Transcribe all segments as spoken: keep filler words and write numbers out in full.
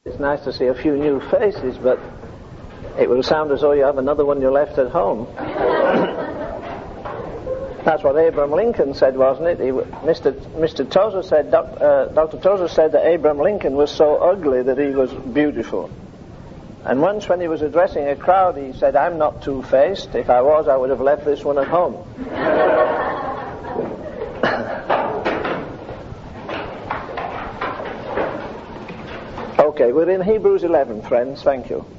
It's nice to see a few new faces, but it will sound as though you have another one you left at home. That's what Abraham Lincoln said, wasn't it? He, Mister Mister Tozer said, doc, uh, Doctor Tozer said that Abraham Lincoln was so ugly that he was beautiful. And once when he was addressing a crowd, he said, "I'm not two-faced. If I was, I would have left this one at home." Okay, we're in Hebrews eleven, friends. Thank you.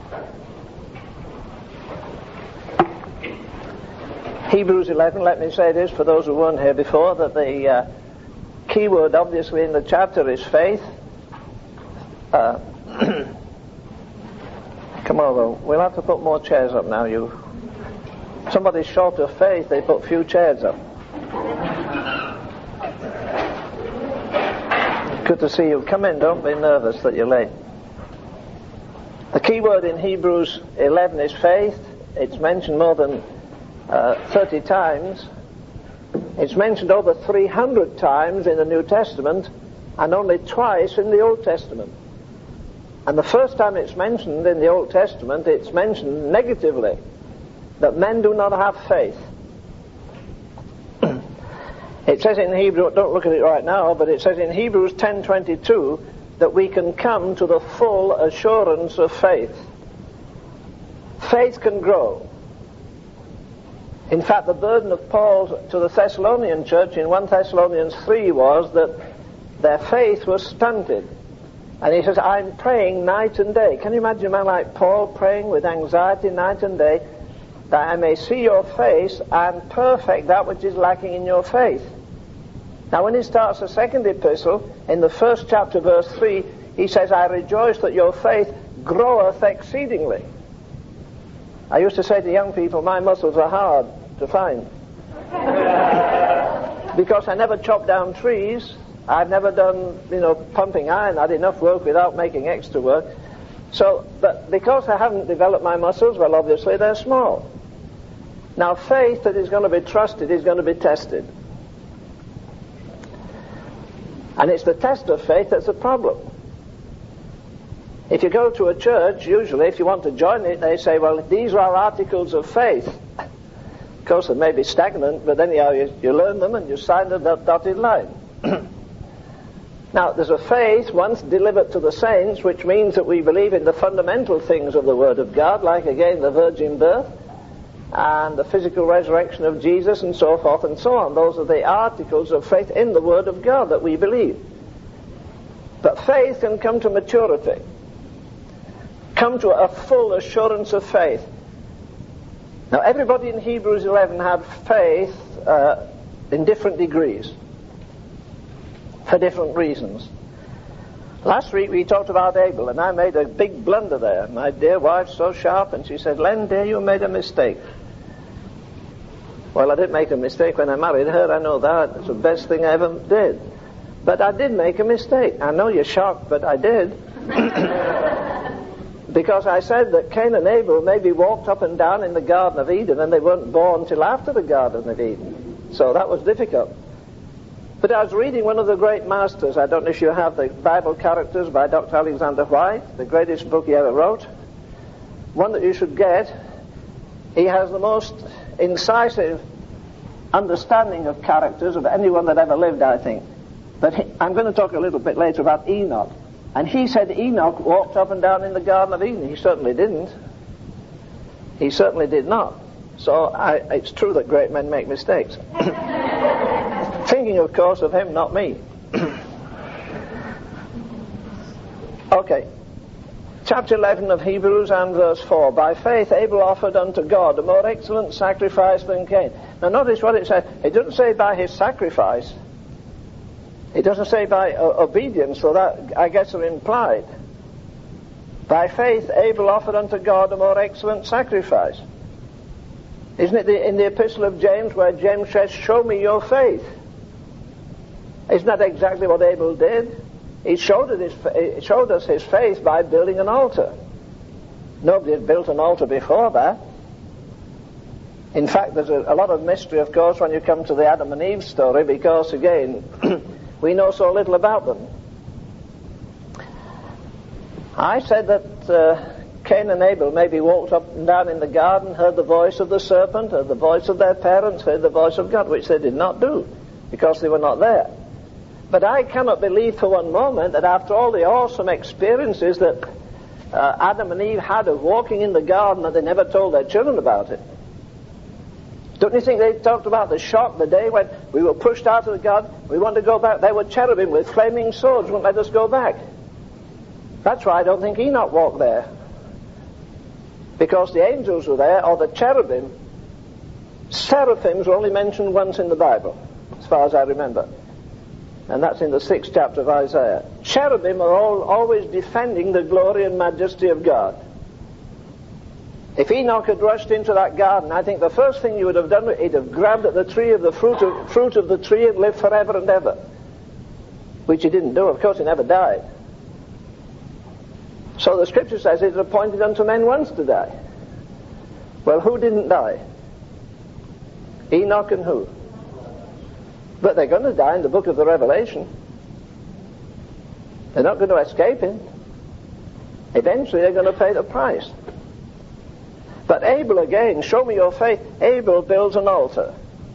Hebrews eleven, let me say this for those who weren't here before, that the uh, key word obviously in the chapter is faith. Uh, come over. We'll have to put more chairs up now. You, somebody's short of faith, they put few chairs up. Good to see you. Come in, don't be nervous that you're late. The key word in Hebrews eleven is faith. It's mentioned more than uh, thirty times. It's mentioned over three hundred times in the New Testament and only twice in the Old Testament. And the first time it's mentioned in the Old Testament, it's mentioned negatively, that men do not have faith. It says in Hebrews, don't look at it right now, but it says in Hebrews ten twenty-two that we can come to the full assurance of faith. Faith can grow. In fact, the burden of Paul to the Thessalonian church in First Thessalonians three was that their faith was stunted. And he says, "I'm praying night and day." Can you imagine a man like Paul praying with anxiety night and day, that I may see your face and perfect that which is lacking in your faith? Now when he starts the second epistle, in the first chapter, verse three, he says, "I rejoice that your faith groweth exceedingly." I used to say to young people, my muscles are hard to find. Because I never chopped down trees. I've never done, you know, pumping iron. I had enough work without making extra work. So, but because I haven't developed my muscles, well, obviously they're small. Now, faith that is going to be trusted is going to be tested. And it's the test of faith that's the problem. If you go to a church, usually, if you want to join it, they say, well, these are our articles of faith. Of course, they may be stagnant, but anyhow, you, you learn them and you sign the dotted line. Now, there's a faith once delivered to the saints, which means that we believe in the fundamental things of the Word of God, like, again, the virgin birth and the physical resurrection of Jesus and so forth and so on. Those are the articles of faith in the Word of God that we believe. But faith can come to maturity, come to a full assurance of faith. Now, everybody in Hebrews eleven had faith uh, in different degrees, for different reasons. Last week we talked about Abel, and I made a big blunder there. My dear wife's so sharp, and she said, "Len, dear, you made a mistake." Well, I didn't make a mistake when I married her, I know that. It's the best thing I ever did. But I did make a mistake. I know you're shocked, but I did. Because I said that Cain and Abel maybe walked up and down in the Garden of Eden, and they weren't born till after the Garden of Eden. So that was difficult. But I was reading one of the great masters. I don't know if you have the Bible Characters by Doctor Alexander White, the greatest book he ever wrote. One that you should get. He has the most incisive understanding of characters of anyone that ever lived, I think. But he, I'm going to talk a little bit later about Enoch. And he said Enoch walked up and down in the Garden of Eden. He certainly didn't. He certainly did not. So I, it's true that great men make mistakes. Thinking, of course, of him, not me. Okay. Chapter eleven of Hebrews and verse four. By faith Abel offered unto God a more excellent sacrifice than Cain. Now notice what it says. It doesn't say by his sacrifice. It doesn't say by uh, obedience, so that, I guess, are implied. By faith Abel offered unto God a more excellent sacrifice. Isn't it the, in the epistle of James where James says, "Show me your faith"? Isn't that exactly what Abel did? He showed us, his, he showed us his faith by building an altar. Nobody had built an altar before that. In fact, there's a, a lot of mystery, of course, when you come to the Adam and Eve story, because, again, we know so little about them. I said that uh, Cain and Abel maybe walked up and down in the garden, heard the voice of the serpent, heard the voice of their parents, heard the voice of God, which they did not do because they were not there. But I cannot believe for one moment that after all the awesome experiences that uh, Adam and Eve had of walking in the garden, that they never told their children about it. Don't you think they talked about the shock the day when we were pushed out of the garden, we wanted to go back, there were cherubim with flaming swords, wouldn't let us go back. That's why I don't think Enoch walked there. Because the angels were there, or the cherubim. Seraphims were only mentioned once in the Bible, as far as I remember. And that's in the sixth chapter of Isaiah. Cherubim are all, always defending the glory and majesty of God. If Enoch had rushed into that garden, I think the first thing you would have done, he'd have grabbed at the tree of the fruit of, fruit of the tree and lived forever and ever. Which he didn't do. Of course, he never died. So the scripture says it is appointed unto men once to die. Well, who didn't die? Enoch and who? But they're going to die in the book of the Revelation. They're not going to escape it. Eventually they're going to pay the price. But Abel, again, show me your faith. Abel builds an altar.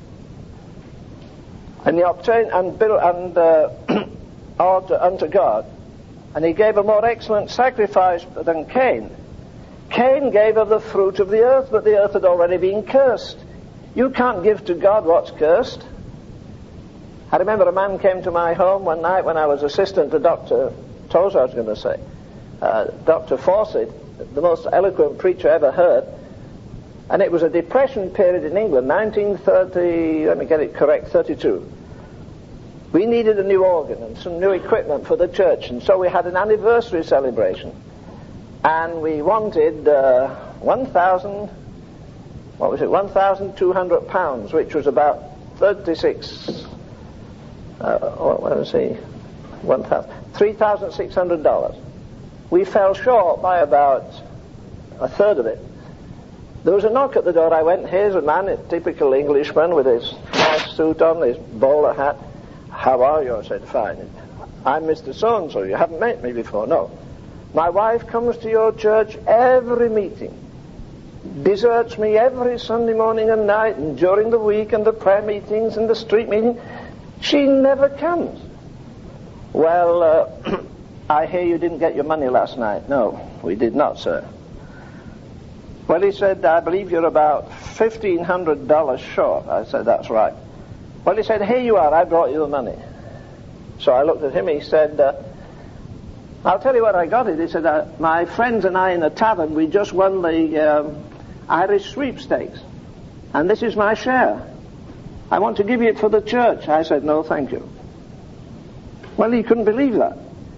And he obtained and built and uh, altar unto God. And he gave a more excellent sacrifice than Cain. Cain gave of the fruit of the earth, but the earth had already been cursed. You can't give to God what's cursed. I remember a man came to my home one night when I was assistant to Doctor Tozer, I was going to say. Uh, Doctor Fawcett, the most eloquent preacher I ever heard. And it was a depression period in England, nineteen thirty, let me get it correct, thirty-two. We needed a new organ and some new equipment for the church, and so we had an anniversary celebration. And we wanted uh, one thousand, what was it, one thousand two hundred pounds, which was about thirty-six, uh, what was it, one thousand, three thousand six hundred dollars. We fell short by about a third of it. There was a knock at the door. I went, here's a man, a typical Englishman with his nice suit on, his bowler hat. How are you? I said, fine. I'm Mister So-and-so. You haven't met me before. No. My wife comes to your church every meeting, deserts me every Sunday morning and night, and during the week and the prayer meetings and the street meeting. She never comes. Well, uh, I hear you didn't get your money last night. No, we did not, sir. Well, he said, I believe you're about fifteen hundred dollars short. I said, that's right. Well, he said, here you are, I brought you the money. So I looked at him, he said, uh, I'll tell you where I got it. He said, uh, my friends and I in a tavern, we just won the um, Irish sweepstakes. And this is my share. I want to give you it for the church. I said, no, thank you. Well, he couldn't believe that.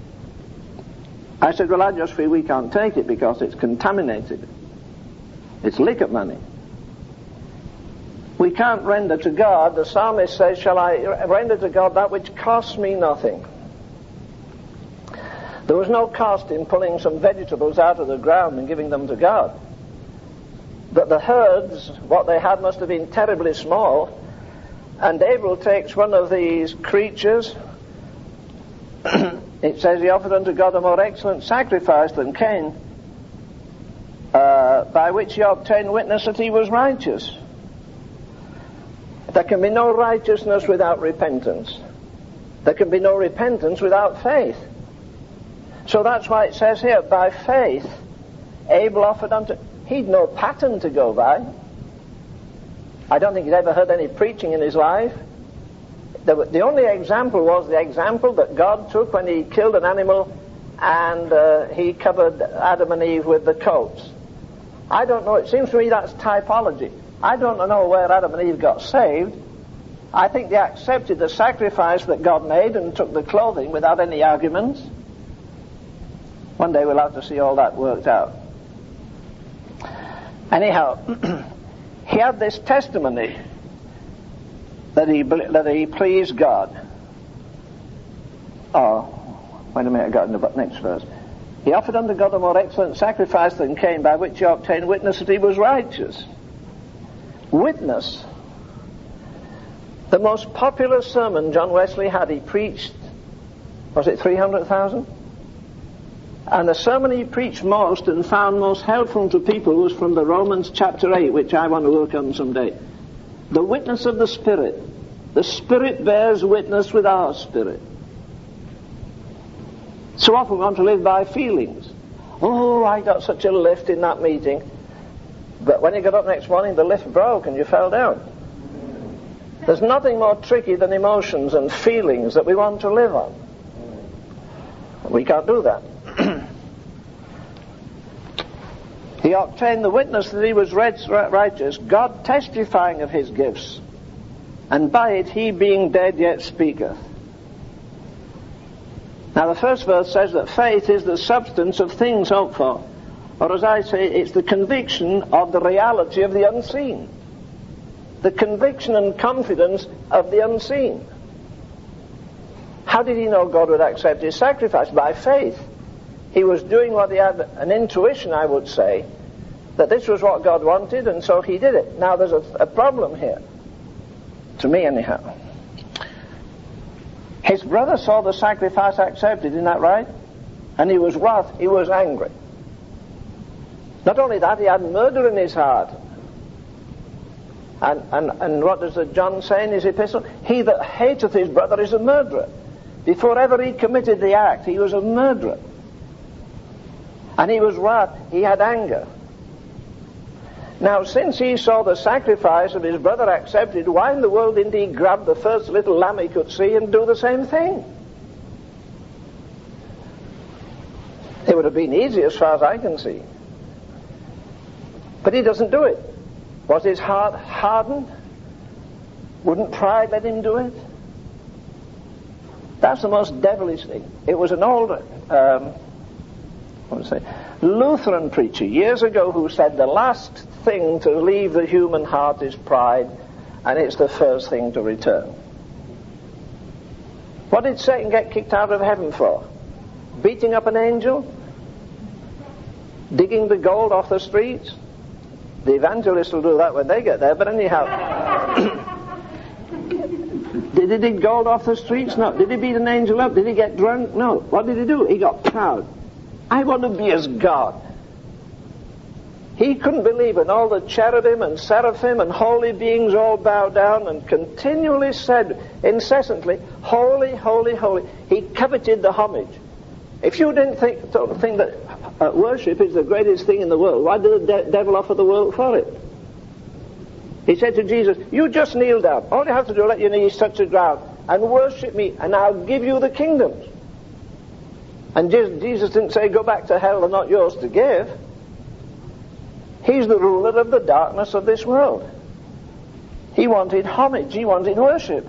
I said, well, I just feel we can't take it because it's contaminated. It's liquor money. We can't render to God. The psalmist says, shall I render to God that which costs me nothing? There was no cost in pulling some vegetables out of the ground and giving them to God. But the herds, what they had must have been terribly small. And Abel takes one of these creatures. It says he offered unto God a more excellent sacrifice than Cain, uh, by which he obtained witness that he was righteous. There can be no righteousness without repentance. There can be no repentance without faith. So that's why it says here, by faith, Abel offered unto... He'd no pattern to go by. I don't think he'd ever heard any preaching in his life. The, the only example was the example that God took when he killed an animal and uh, he covered Adam and Eve with the coats. I don't know, it seems to me that's typology. I don't know where Adam and Eve got saved. I think they accepted the sacrifice that God made and took the clothing without any arguments. One day we'll have to see all that worked out. Anyhow, he had this testimony that he that he pleased God. Oh, wait a minute, I got in the next verse. He offered unto God a more excellent sacrifice than Cain, by which he obtained witness that he was righteous. Witness. The most popular sermon John Wesley had, he preached, was it three hundred thousand? And the sermon he preached most and found most helpful to people was from the Romans chapter eight, which I want to work on someday. The witness of the Spirit. The Spirit bears witness with our spirit. So often we want to live by feelings. Oh, I got such a lift in that meeting. But when you got up next morning, the lift broke and you fell down. There's nothing more tricky than emotions and feelings that we want to live on. We can't do that. He obtained the witness that he was righteous, God testifying of his gifts, and by it he being dead yet speaketh. Now the first verse says that faith is the substance of things hoped for, or as I say, it's the conviction of the reality of the unseen. The conviction and confidence of the unseen. How did he know God would accept his sacrifice? By faith. He was doing what he had, an intuition, I would say, that this was what God wanted, and so he did it. Now there's a, a problem here. To me, anyhow. His brother saw the sacrifice accepted, isn't that right? And he was wrath, he was angry. Not only that, he had murder in his heart. And, and, and what does John say in his epistle? He that hateth his brother is a murderer. Before ever he committed the act, he was a murderer. And he was wrath, he had anger. Now, since he saw the sacrifice of his brother accepted, why in the world didn't he grab the first little lamb he could see and do the same thing? It would have been easy as far as I can see. But he doesn't do it. Was his heart hardened? Wouldn't pride let him do it? That's the most devilish thing. It was an old um, what to say, Lutheran preacher years ago who said the last thing to leave the human heart is pride, and it's the first thing to return. What did Satan get kicked out of heaven for? Beating up an angel? Digging the gold off the streets? The evangelists will do that when they get there, but anyhow. Did he dig gold off the streets? No. Did he beat an angel up? Did he get drunk? No. What did he do? He got proud. I want to be as God. He couldn't believe it. All the cherubim and seraphim and holy beings all bowed down and continually said incessantly, holy, holy, holy. He coveted the homage. If you didn't think, don't think that uh, worship is the greatest thing in the world, why did the de- devil offer the world for it? He said to Jesus, you just kneel down. All you have to do is let your knees touch the ground and worship me, and I'll give you the kingdoms. And Jesus didn't say, go back to hell, they're not yours to give. He's the ruler of the darkness of this world. He wanted homage, he wanted worship.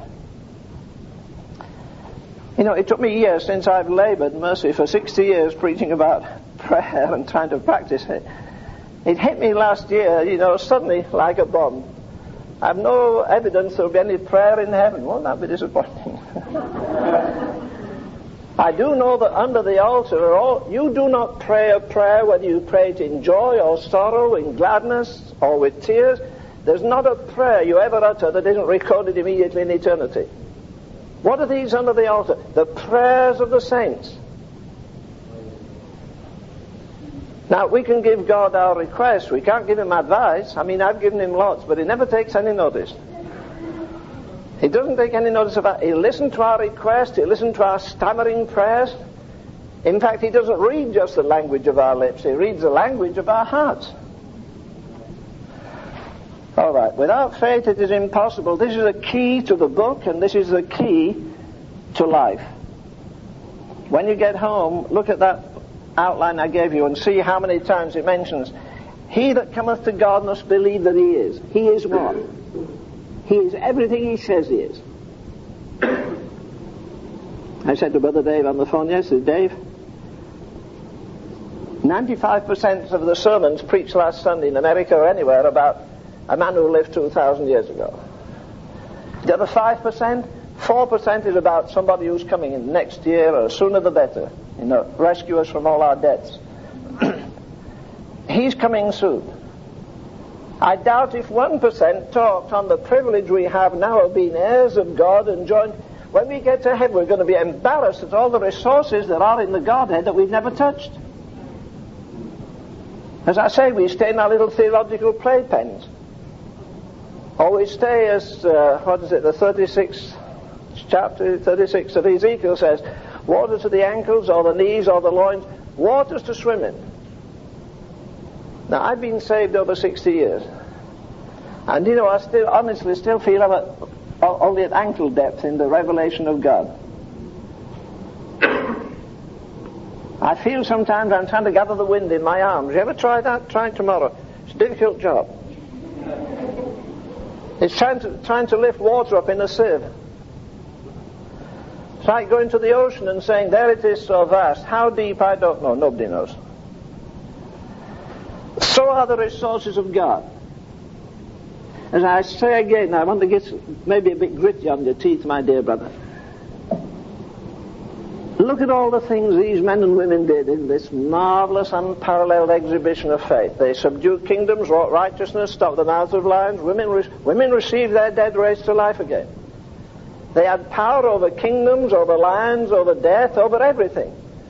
You know, it took me years since I've labored, mercy, for sixty years preaching about prayer and trying to practice it. It hit me last year, you know, suddenly like a bomb. I have no evidence there will be any prayer in heaven. Won't that be disappointing? I do know that under the altar, all, you do not pray a prayer whether you pray it in joy or sorrow, in gladness or with tears. There's not a prayer you ever utter that isn't recorded immediately in eternity. What are these under the altar? The prayers of the saints. Now, we can give God our requests. We can't give him advice. I mean, I've given him lots, but he never takes any notice. He doesn't take any notice of that. He'll listen to our requests. He'll listen to our stammering prayers. In fact, he doesn't read just the language of our lips. He reads the language of our hearts. All right. Without faith, it is impossible. This is a key to the book, and this is the key to life. When you get home, look at that outline I gave you and see how many times it mentions, he that cometh to God must believe that he is. He is what? He is everything he says he is. I said to Brother Dave on the phone yesterday, Dave, ninety-five percent of the sermons preached last Sunday in America or anywhere about a man who lived two thousand years ago. The other five percent, four percent is about somebody who's coming in next year or sooner the better. You know, rescue us from all our debts. He's coming soon. I doubt if one percent talked on the privilege we have now of being heirs of God and joined. When we get to heaven, we're going to be embarrassed at all the resources that are in the Godhead that we've never touched. As I say, we stay in our little theological playpens. Or we stay as, uh, what is it, the thirty-sixth chapter, thirty-six of Ezekiel says, water to the ankles or the knees or the loins, waters to swim in. Now, I've been saved over sixty years. And, you know, I still, honestly, still feel I'm at, only at ankle depth in the revelation of God. I feel sometimes I'm trying to gather the wind in my arms. You ever try that? Try it tomorrow. It's a difficult job. It's trying to, trying to lift water up in a sieve. It's like going to the ocean and saying, there it is so vast. How deep, I don't know. Nobody knows. So are the resources of God. As I say again, I want to get maybe a bit gritty on your teeth, my dear brother. Look at all the things these men and women did in this marvelous, unparalleled exhibition of faith. They subdued kingdoms, wrought righteousness, stopped the mouths of lions. Women, re- women received their dead raised to life again. They had power over kingdoms, over lions, over death, over everything.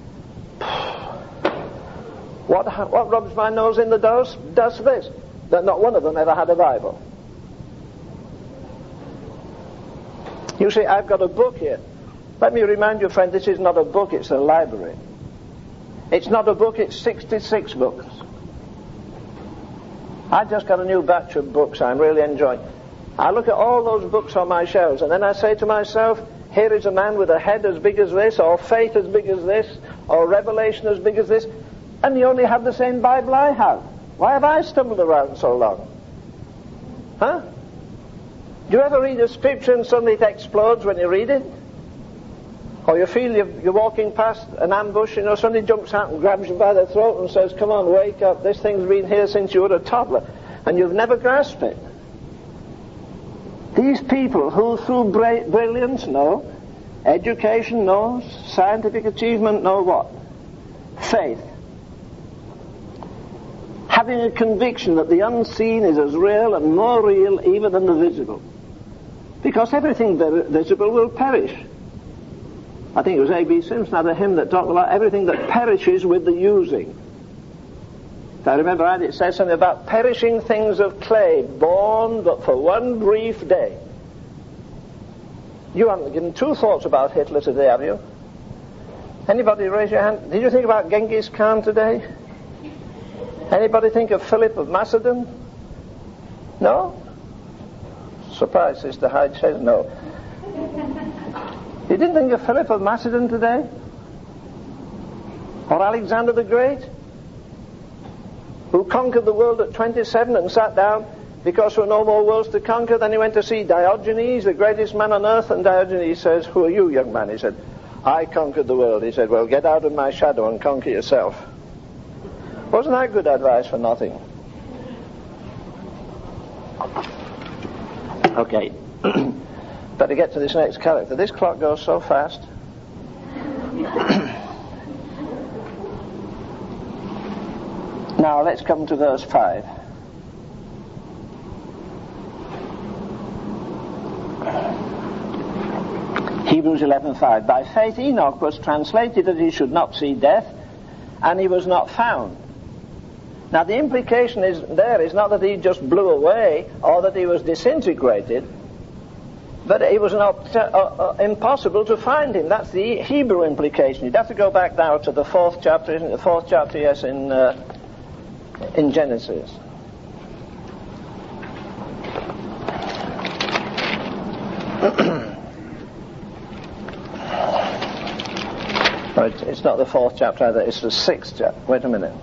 What, what rubs my nose in the dust does this, that not one of them ever had a Bible. You see, I've got a book here. Let me remind you, friend, this is not a book, it's a library. It's not a book, it's sixty-six books. I just got a new batch of books I'm really enjoying. I look at all those books on my shelves, and then I say to myself, here is a man with a head as big as this, or faith as big as this, or revelation as big as this, and you only have the same Bible I have. Why have I stumbled around so long? Huh? Do you ever read a scripture and suddenly it explodes when you read it? Or you feel you're, you're walking past an ambush, you know, somebody jumps out and grabs you by the throat and says, come on, wake up, this thing's been here since you were a toddler, and you've never grasped it. These people who through bra- brilliance know, education knows, scientific achievement know what? Faith. Having a conviction that the unseen is as real and more real even than the visible. Because everything visible will perish. I think it was A B Simpson had a hymn that talked about everything that perishes with the using. If I remember right, it says something about perishing things of clay, born but for one brief day. You haven't given two thoughts about Hitler today, have you? Anybody raise your hand? Did you think about Genghis Khan today? Anybody think of Philip of Macedon? No? Surprise, Sister Hyde says no. You didn't think of Philip of Macedon today? Or Alexander the Great? Who conquered the world at twenty-seven and sat down because there were no more worlds to conquer. Then he went to see Diogenes, the greatest man on earth, and Diogenes says, who are you, young man? He said, I conquered the world. He said, well, get out of my shadow and conquer yourself. Wasn't that good advice for nothing? Okay. Better get to this next character. This clock goes so fast. Now let's come to verse five. Hebrews eleven five. By faith Enoch was translated that he should not see death, and he was not found. Now the implication is there is not that he just blew away or that he was disintegrated, but it was not uh, uh, impossible to find him. That's the Hebrew implication. You'd have to go back now to the fourth chapter, isn't it? The fourth chapter, yes, in uh, in Genesis. No, it's, it's not the fourth chapter either. It's the sixth chapter. Wait a minute.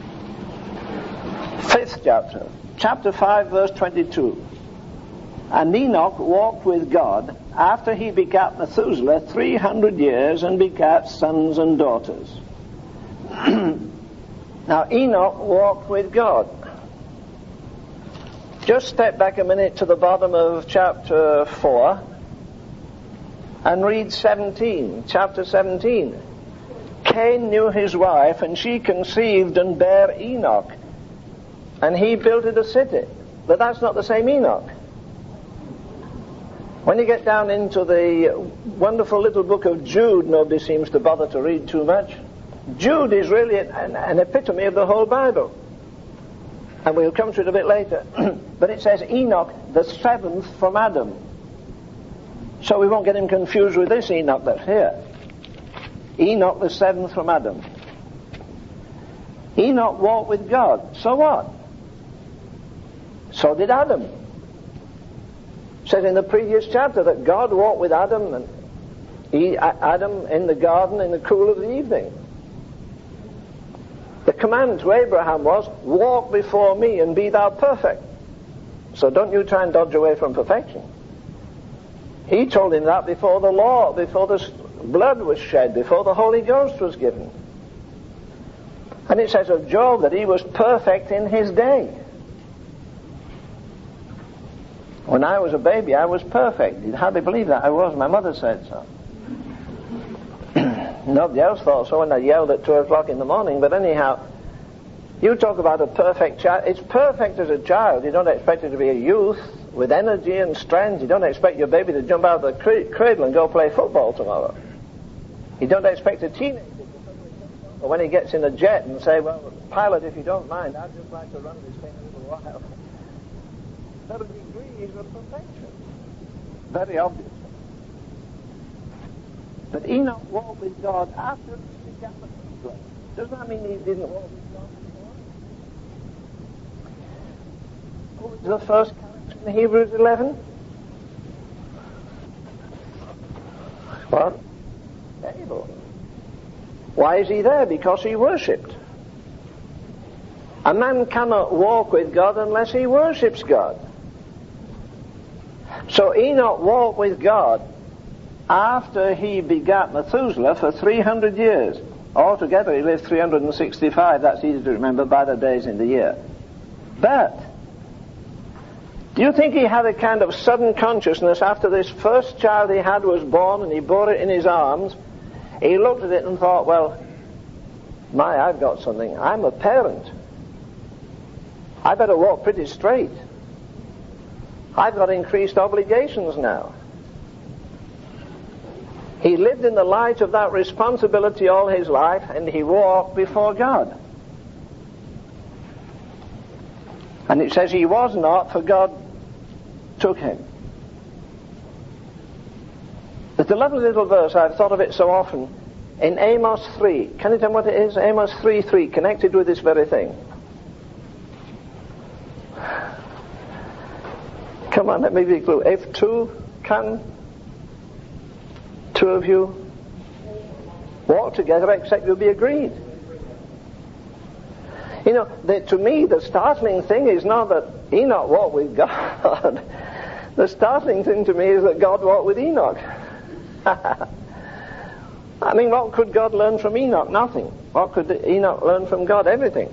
Fifth chapter, chapter five, verse twenty-two. And Enoch walked with God after he begat Methuselah three hundred years and begat sons and daughters. Now Enoch walked with God. Just step back a minute to the bottom of chapter four and read seventeen, chapter seventeen. Cain knew his wife, and she conceived and bare Enoch, and he builded a city. But that's not the same Enoch. When you get down into the wonderful little book of Jude, nobody seems to bother to read too much. Jude is really an, an epitome of the whole Bible. And we'll come to it a bit later. But it says Enoch, the seventh from Adam. So we won't get him confused with this Enoch that's here. Enoch, the seventh from Adam. Enoch walked with God. So what? So did Adam. It says in the previous chapter that God walked with Adam and he, Adam in the garden in the cool of the evening. The command to Abraham was, walk before me and be thou perfect. So don't you try and dodge away from perfection. He told him that before the law, before the blood was shed, before the Holy Ghost was given. And it says of Job that he was perfect in his day. When I was a baby, I was perfect. You'd hardly believe that I was. My mother said so. Nobody else thought so when I yelled at two o'clock in the morning. But anyhow, you talk about a perfect child. It's perfect as a child. You don't expect it to be a youth with energy and strength. You don't expect your baby to jump out of the cradle and go play football tomorrow. You don't expect a teenager to or when he gets in a jet and say, well, pilot, if you don't mind, I'd just like to run this thing a little while. There are degrees of perfection. Very obvious. But Enoch walked with God after he began the flood. Does that mean he didn't walk with God before? Who was the first character in Hebrews eleven? What? Abel. Why is he there? Because he worshipped. A man cannot walk with God unless he worships God. So Enoch walked with God after he begat Methuselah for three hundred years. Altogether he lived three hundred sixty-five. That's easy to remember by the days in the year. But do you think he had a kind of sudden consciousness after this first child he had was born and he bore it in his arms? He looked at it and thought, well, my, I've got something. I'm a parent. I better walk pretty straight. I've got increased obligations now. He lived in the light of that responsibility all his life, and he walked before God. And it says he was not, for God took him. There's a lovely little verse, I've thought of it so often, in Amos three. Can you tell me what it is? Amos three three, connected with this very thing. Come on, let me be clear. If two can, two of you walk together except you'll be agreed. You know, the, to me the startling thing is not that Enoch walked with God. The startling thing to me is that God walked with Enoch. I mean, what could God learn from Enoch? Nothing. What could Enoch learn from God? Everything.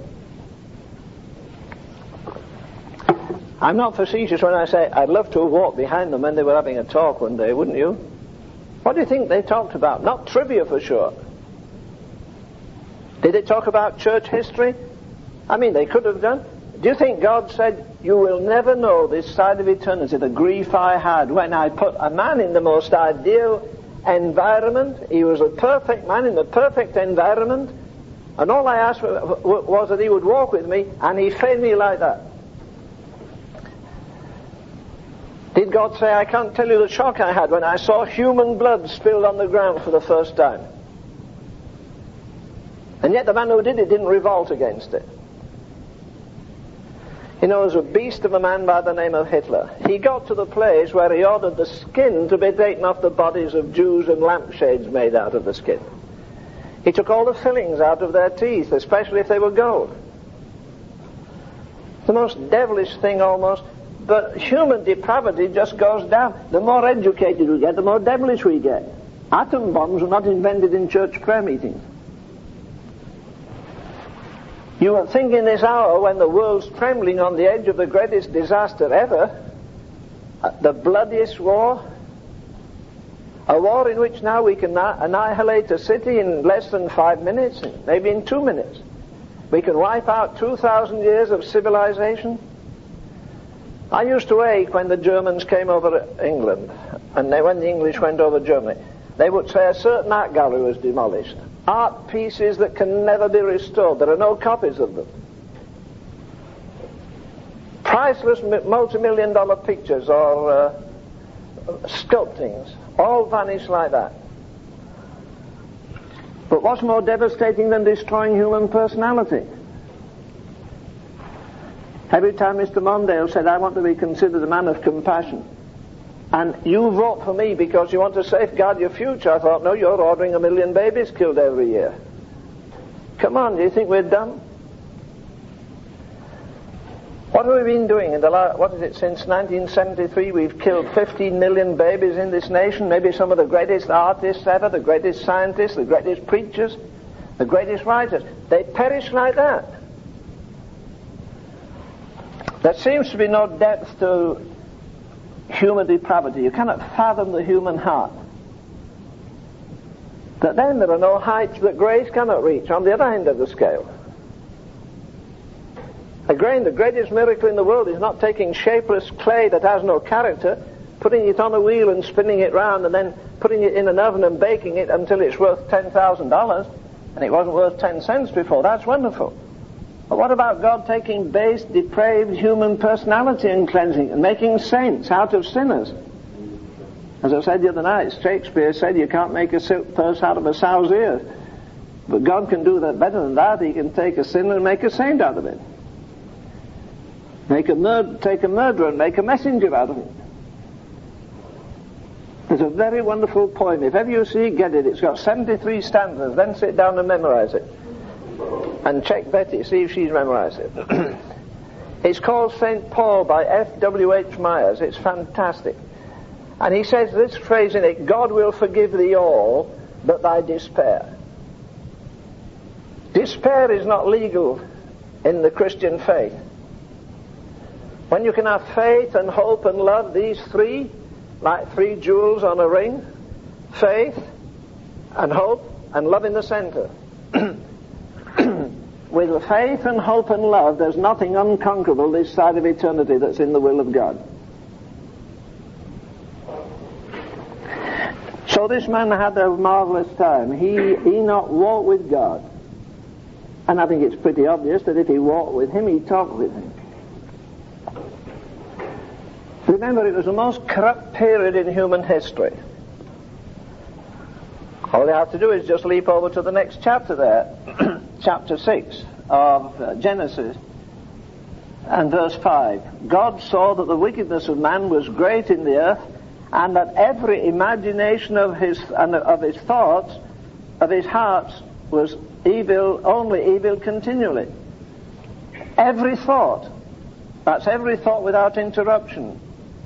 I'm not facetious when I say I'd love to have walked behind them when they were having a talk one day, wouldn't you? What do you think they talked about? Not trivia for sure. Did they talk about church history? I mean, they could have done. Do you think God said, you will never know this side of eternity the grief I had when I put a man in the most ideal environment? He was a perfect man in the perfect environment, and all I asked was that he would walk with me, and he failed me like that. Did God say, I can't tell you the shock I had when I saw human blood spilled on the ground for the first time? And yet the man who did it didn't revolt against it. You know, there's a beast of a man by the name of Hitler. He got to the place where he ordered the skin to be taken off the bodies of Jews and lampshades made out of the skin. He took all the fillings out of their teeth, especially if they were gold. The most devilish thing almost. But human depravity just goes down. The more educated we get, the more devilish we get. Atom bombs were not invented in church prayer meetings. You would think in this hour when the world's trembling on the edge of the greatest disaster ever, the bloodiest war, a war in which now we can annihilate a city in less than five minutes, maybe in two minutes. We can wipe out two thousand years of civilization. I used to ache when the Germans came over England, and they, when the English went over Germany. They would say a certain art gallery was demolished. Art pieces that can never be restored. There are no copies of them. priceless multi-million dollar pictures or uh, sculptings, all vanish like that. But what's more devastating than destroying human personality? Every time Mister Mondale said, I want to be considered a man of compassion, and you vote for me because you want to safeguard your future, I thought, no, you're ordering a million babies killed every year. Come on, do you think we're dumb? What have we been doing in the last, what is it, since nineteen seventy-three we've killed fifteen million babies in this nation, maybe some of the greatest artists ever, the greatest scientists, the greatest preachers, the greatest writers. They perish like that. There seems to be no depth to human depravity. You cannot fathom the human heart. But then there are no heights that grace cannot reach on the other end of the scale. Again, the greatest miracle in the world is not taking shapeless clay that has no character, putting it on a wheel and spinning it round, and then putting it in an oven and baking it until it's worth ten thousand dollars, and it wasn't worth ten cents before. That's wonderful. But what about God taking base, depraved human personality and cleansing and making saints out of sinners? As I said the other night, Shakespeare said you can't make a silk purse out of a sow's ear. But God can do that better than that. He can take a sinner and make a saint out of it. Make a mur- take a murderer and make a messenger out of it. It's a very wonderful poem. If ever you see it, get it. It's got seventy-three stanzas. Then sit down and memorize it. And check Betty, see if she's memorized it. It's called Saint Paul by F W H Myers. It's fantastic. And he says this phrase in it, God will forgive thee all, but thy despair. Despair is not legal in the Christian faith. When you can have faith and hope and love, these three, like three jewels on a ring, faith and hope and love in the center. With faith and hope and love, there's nothing unconquerable this side of eternity that's in the will of God. So this man had a marvelous time. He, Enoch walked with God. And I think it's pretty obvious that if he walked with him, he talked with him. Remember, it was the most corrupt period in human history. All you have to do is just leap over to the next chapter there, chapter six of uh, Genesis, and verse five. God saw that the wickedness of man was great in the earth, and that every imagination of his and of his thoughts, of his hearts, was evil, only evil continually. Every thought, that's every thought without interruption,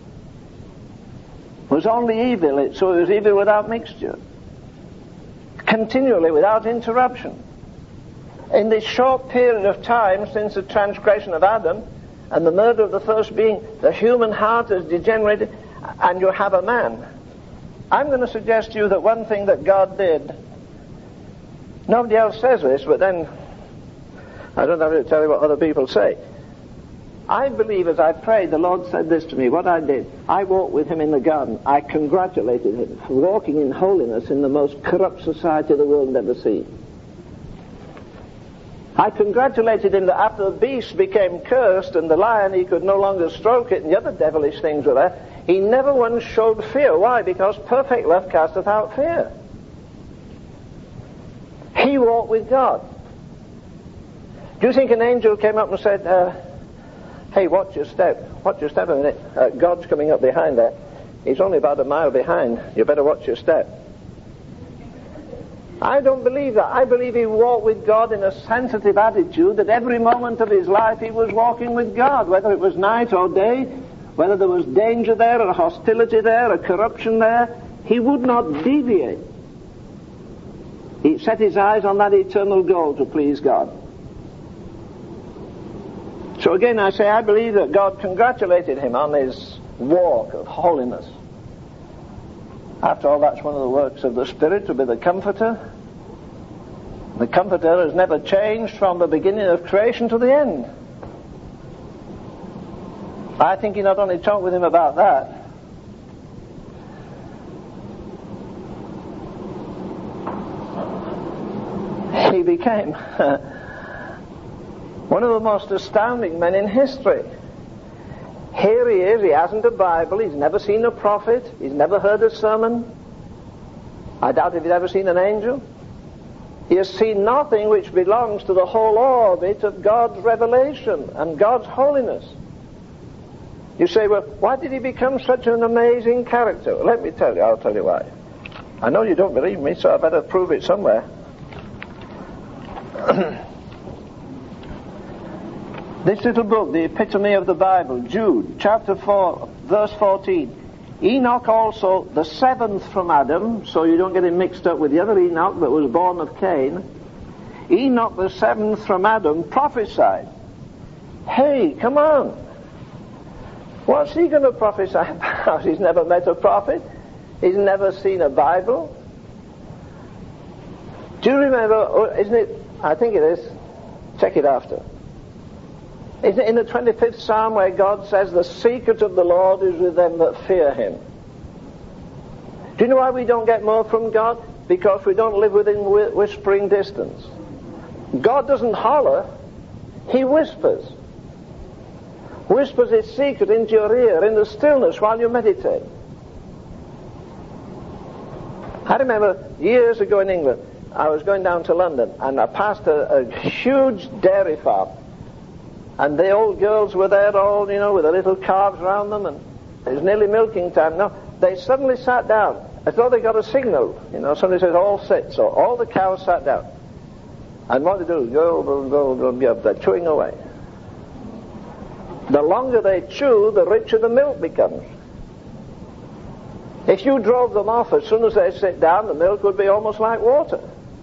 was only evil. It, so it was evil without mixture. Continually, without interruption. In this short period of time since the transgression of Adam and the murder of the first being, the human heart has degenerated, and you have a man. I'm going to suggest to you that one thing that God did, nobody else says this, but then I don't have to tell you what other people say. I believe as I prayed, the Lord said this to me, what I did. I walked with him in the garden. I congratulated him for walking in holiness in the most corrupt society the world had ever seen. I congratulated him that after the beast became cursed and the lion, he could no longer stroke it and the other devilish things were there, he never once showed fear. Why? Because perfect love casteth out fear. He walked with God. Do you think an angel came up and said, uh, hey, watch your step, watch your step a minute, uh, God's coming up behind that. He's only about a mile behind, you better watch your step. I don't believe that. I believe he walked with God in a sensitive attitude, that every moment of his life he was walking with God, whether it was night or day, whether there was danger there, or hostility there, or corruption there, he would not deviate. He set his eyes on that eternal goal to please God. So again I say, I believe that God congratulated him on his walk of holiness. After all, that's one of the works of the Spirit, to be the Comforter. The Comforter has never changed from the beginning of creation to the end. I think he not only talked with him about that, he became one of the most astounding men in history. Here he is, he hasn't a Bible, he's never seen a prophet, he's never heard a sermon. I doubt if he's ever seen an angel. He has seen nothing which belongs to the whole orbit of God's revelation and God's holiness. You say, well, why did he become such an amazing character? Well, let me tell you, I'll tell you why. I know you don't believe me, so I better prove it somewhere. This little book, the epitome of the Bible, Jude, chapter four, verse fourteen. Enoch also, the seventh from Adam, so you don't get him mixed up with the other Enoch that was born of Cain. Enoch, the seventh from Adam, prophesied. Hey, come on. What's he going to prophesy about? He's never met a prophet. He's never seen a Bible. Do you remember, or isn't it, I think it is, check it after. Isn't it in the twenty-fifth Psalm where God says, the secret of the Lord is with them that fear him? Do you know why we don't get more from God? Because we don't live within whispering distance. God doesn't holler, he whispers. Whispers his secret into your ear in the stillness while you meditate. I remember years ago in England, I was going down to London and I passed a, a huge dairy farm. And the old girls were there all, you know, with the little calves around them, and it was nearly milking time. No, they suddenly sat down, as though they got a signal. You know, somebody says, all sit. So all the cows sat down. And what they do, go, go, go, go, go, they're chewing away. The longer they chew, the richer the milk becomes. If you drove them off as soon as they sit down, the milk would be almost like water.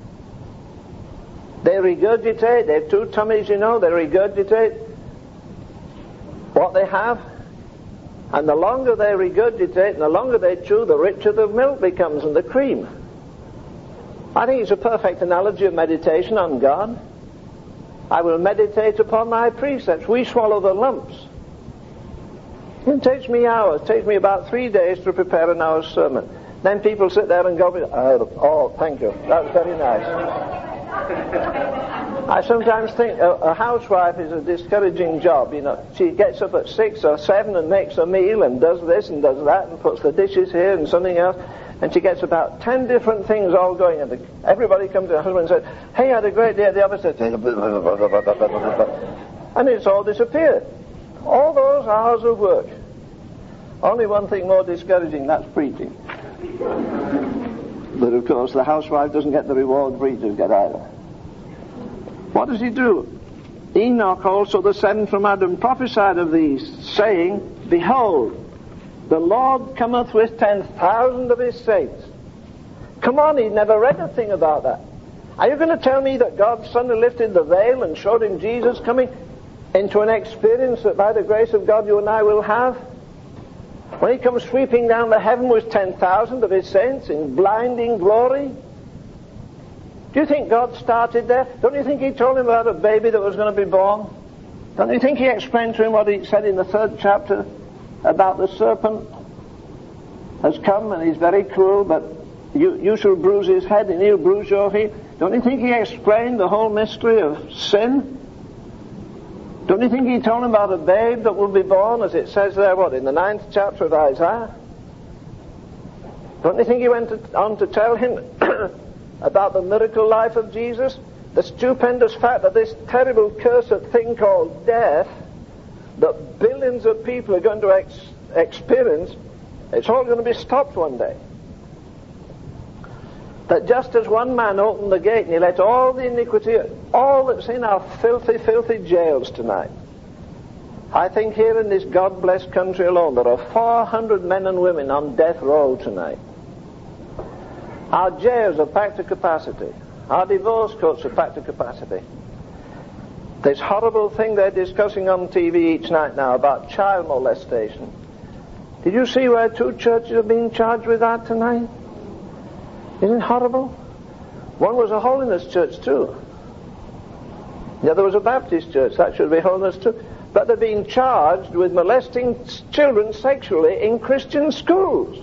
They regurgitate, they have two tummies, you know, they regurgitate what they have. And the longer they regurgitate and the longer they chew, the richer the milk becomes and the cream. I think it's a perfect analogy of meditation on God. I will meditate upon thy precepts. We swallow the lumps. It takes me hours, it takes me about three days to prepare an hour's sermon. Then people sit there and go, oh, thank you, that's very nice. I sometimes think a, a housewife is a discouraging job, you know. She gets up at six or seven and makes a meal and does this and does that and puts the dishes here and something else, and she gets about ten different things all going, and the, everybody comes to her husband and says, hey, I had a great day. The other says, and it's all disappeared. All those hours of work. Only one thing more discouraging, that's preaching. But of course the housewife doesn't get the reward preachers get either. What does he do? Enoch also, the seventh from Adam, prophesied of these, saying, behold, the Lord cometh with ten thousand of his saints. Come on, he'd never read a thing about that. Are you going to tell me that God suddenly lifted the veil and showed him Jesus coming into an experience that by the grace of God you and I will have? When he comes sweeping down the heaven with ten thousand of his saints in blinding glory? Do you think God started there? Don't you think he told him about a baby that was going to be born? Don't you think he explained to him what he said in the third chapter about the serpent has come and he's very cruel, but you, you shall bruise his head and he'll bruise your heel? Don't you think he explained the whole mystery of sin? Don't you think he told him about a babe that will be born, as it says there, what, in the ninth chapter of Isaiah? Don't you think he went to, on to tell him about the miracle life of Jesus? The stupendous fact that this terrible cursed thing called death, that billions of people are going to ex- experience, it's all going to be stopped one day. That just as one man opened the gate and he let all the iniquity, all that's in our filthy, filthy jails tonight. I think here in this God-blessed country alone there are four hundred men and women on death row tonight. Our jails are packed to capacity. Our divorce courts are packed to capacity. This horrible thing they're discussing on T V each night now about child molestation. Did you see where two churches are being charged with that tonight? Isn't it horrible? One was a holiness church too. The other was a Baptist church. That should be holiness too. But they're being charged with molesting children sexually in Christian schools.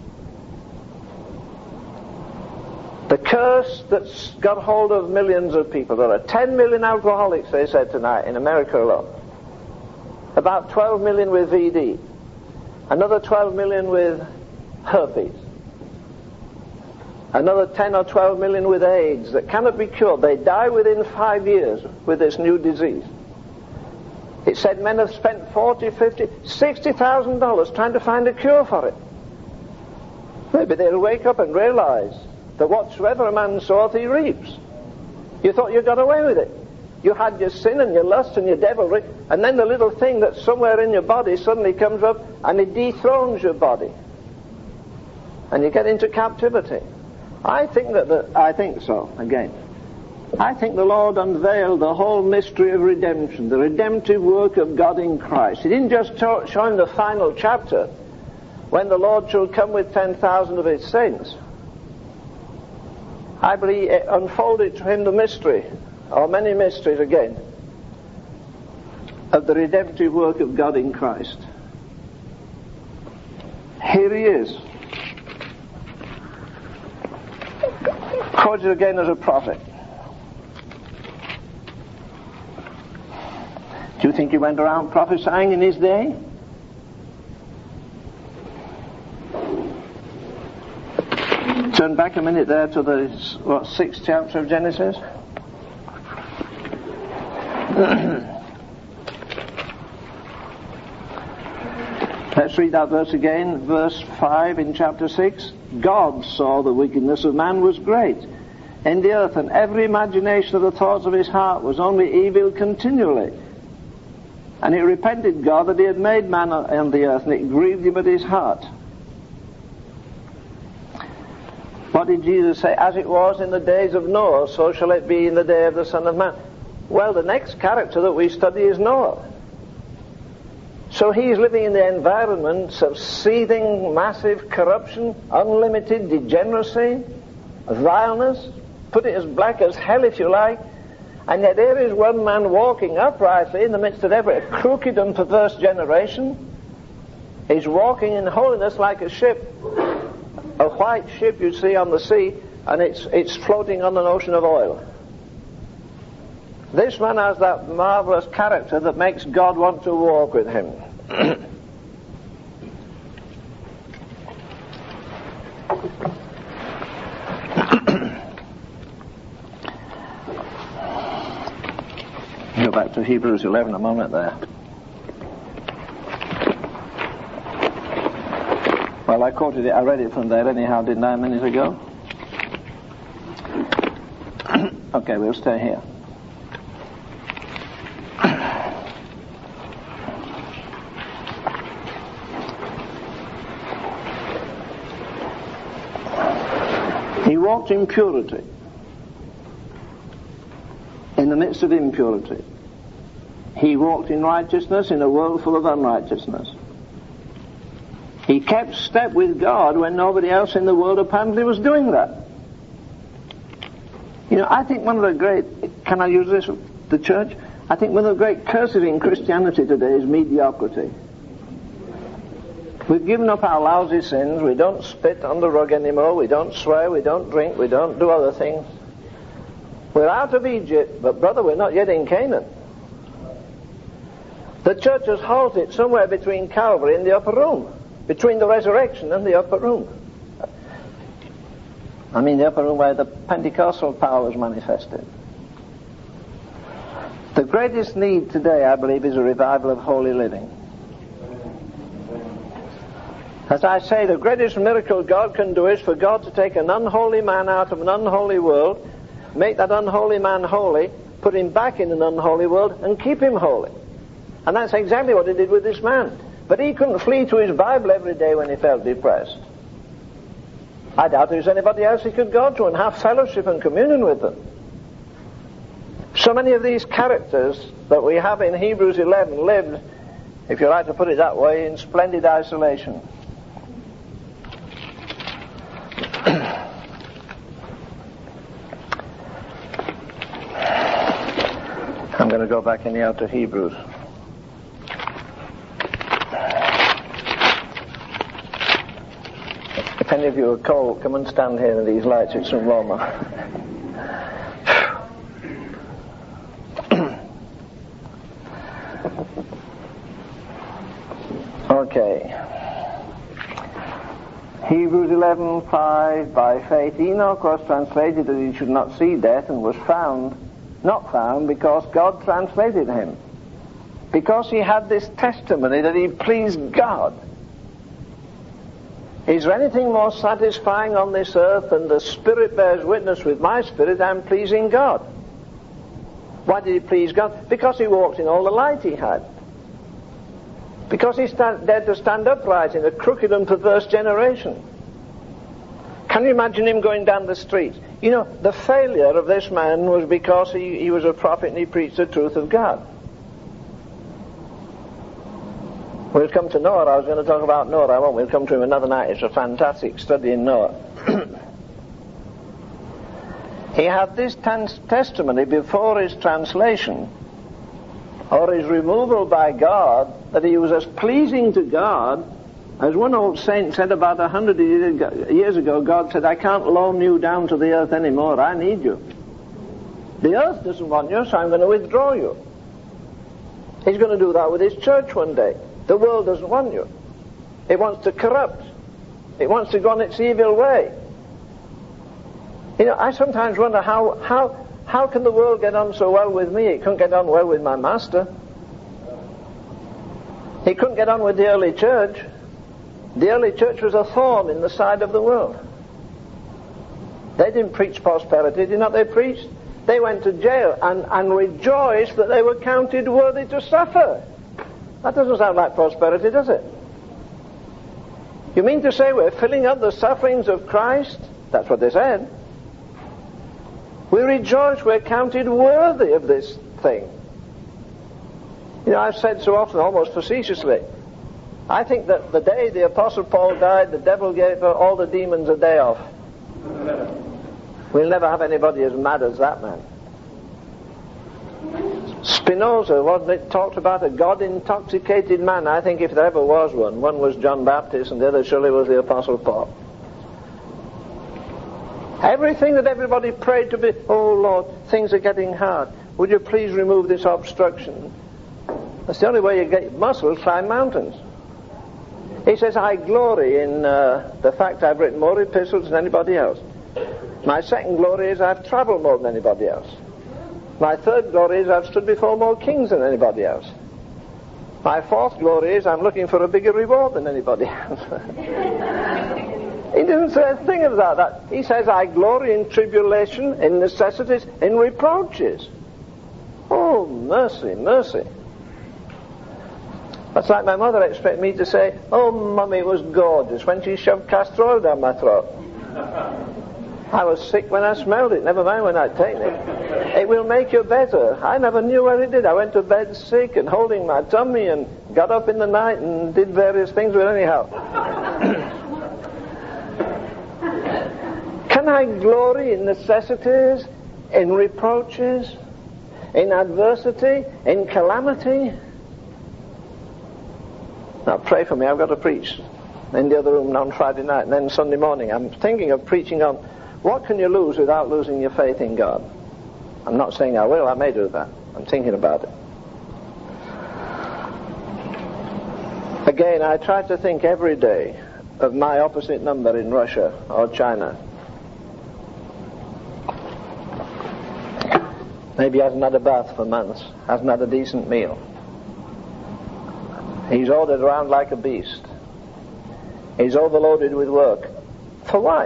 The curse that's got hold of millions of people. There are ten million alcoholics, they said tonight, in America alone. about twelve million with V D, another twelve million with herpes, another ten or twelve million with AIDS that cannot be cured. They die within five years with this new disease. It said men have spent forty, fifty, sixty thousand dollars trying to find a cure for it. Maybe they'll wake up and realize that whatsoever a man soweth he reaps. You thought you got away with it. You had your sin and your lust and your devilry, and then the little thing that's somewhere in your body suddenly comes up and it dethrones your body. And you get into captivity. I think that the, I think so, again. I think the Lord unveiled the whole mystery of redemption, the redemptive work of God in Christ. He didn't just show him the final chapter, when the Lord shall come with ten thousand of his saints. I believe it unfolded to him the mystery, or many mysteries again, of the redemptive work of God in Christ. Here he is, quoted again as a prophet. Do you think he went around prophesying in his day? Turn back a minute there to the what, sixth chapter of Genesis. Let's read that verse again, verse five in chapter six. God saw the wickedness of man was great in the earth, and every imagination of the thoughts of his heart was only evil continually. And it repented God that he had made man on the earth, and it grieved him at his heart. What did Jesus say? As it was in the days of Noah, so shall it be in the day of the Son of Man. Well, the next character that we study is Noah. So he's living in the environments of seething, massive corruption, unlimited degeneracy, vileness, put it as black as hell if you like, and yet there is one man walking uprightly in the midst of every crooked and perverse generation. He's walking in holiness like a ship, a white ship you see on the sea, and it's it's floating on an ocean of oil. This man has that marvelous character that makes God want to walk with him. Go back to Hebrews eleven a moment there. Well, I quoted it, I read it from there anyhow, didn't I, a minute ago? Okay, we'll stay here. He walked in purity, in the midst of impurity. He walked in righteousness in a world full of unrighteousness. He kept step with God when nobody else in the world apparently was doing that. You know, I think one of the great, can I use this, the church? I think one of the great curses in Christianity today is mediocrity. We've given up our lousy sins. We don't spit on the rug anymore. We don't swear. We don't drink. We don't do other things. We're out of Egypt, but brother, we're not yet in Canaan. The church has halted somewhere between Calvary and the upper room, between the resurrection and the upper room. I mean the upper room where the Pentecostal power was manifested. The greatest need today, I believe, is a revival of holy living. As I say, the greatest miracle God can do is for God to take an unholy man out of an unholy world, make that unholy man holy, put him back in an unholy world, and keep him holy. And that's exactly what he did with this man. But he couldn't flee to his Bible every day when he felt depressed. I doubt there was anybody else he could go to and have fellowship and communion with them. So many of these characters that we have in Hebrews eleven lived, if you like to put it that way, in splendid isolation. I'm going to go back in the outer Hebrews. If any of you are cold, come and stand here in these lights. It's some warmer. Okay. Hebrews eleven five, by faith Enoch was translated that he should not see death, and was found, not found, because God translated him. Because he had this testimony that he pleased God. Is there anything more satisfying on this earth than the Spirit bears witness with my spirit I'm pleasing God? Why did he please God? Because he walked in all the light he had. Because he stand, dared to stand upright in a crooked and perverse generation. Can you imagine him going down the street? You know, the failure of this man was because he, he was a prophet and he preached the truth of God. We'll come to Noah. I was going to talk about Noah. I won't. We'll come to him another night. It's a fantastic study in Noah. He had this t- testimony before his translation or his removal by God, that he was as pleasing to God as one old saint said about a hundred years ago. God said, I can't loan you down to the earth anymore. I need you. The earth doesn't want you, so I'm going to withdraw you. He's going to do that with his church one day. The world doesn't want you. It wants to corrupt. It wants to go on its evil way. You know, I sometimes wonder how, how, how can the world get on so well with me? It couldn't get on well with my master. It couldn't get on with the early church. The early church was a thorn in the side of the world. They didn't preach prosperity, did not they preach? They went to jail and, and rejoiced that they were counted worthy to suffer. That doesn't sound like prosperity, does it? You mean to say we're filling up the sufferings of Christ? That's what they said. We rejoice we're counted worthy of this thing. You know, I've said so often, almost facetiously, I think that the day the Apostle Paul died, the devil gave all the demons a day off. We'll never have anybody as mad as that man. Spinoza, wasn't it, talked about a God-intoxicated man. I think if there ever was one, one was John Baptist and the other surely was the Apostle Paul. Everything that everybody prayed to be, oh Lord, things are getting hard. Would you please remove this obstruction? That's the only way you get muscles, climb mountains. He says, I glory in uh, the fact I've written more epistles than anybody else. My second glory is I've traveled more than anybody else. My third glory is I've stood before more kings than anybody else. My fourth glory is I'm looking for a bigger reward than anybody else. He doesn't say a thing about that. He says, I glory in tribulation, in necessities, in reproaches. Oh, mercy, mercy. That's like my mother expected me to say, oh, Mummy was gorgeous when she shoved castor oil down my throat. I was sick when I smelled it, never mind when I'd taken it. It will make you better. I never knew what it did. I went to bed sick and holding my tummy and got up in the night and did various things, but anyhow. Can I glory in necessities, in reproaches, in adversity, in calamity? Now pray for me, I've got to preach in the other room on Friday night and then Sunday morning. I'm thinking of preaching on what can you lose without losing your faith in God. I'm not saying I will, I may do that. I'm thinking about it. Again, I try to think every day of my opposite number in Russia or China. Maybe he hasn't had a bath for months, hasn't had a decent meal. He's ordered around like a beast. He's overloaded with work. For what?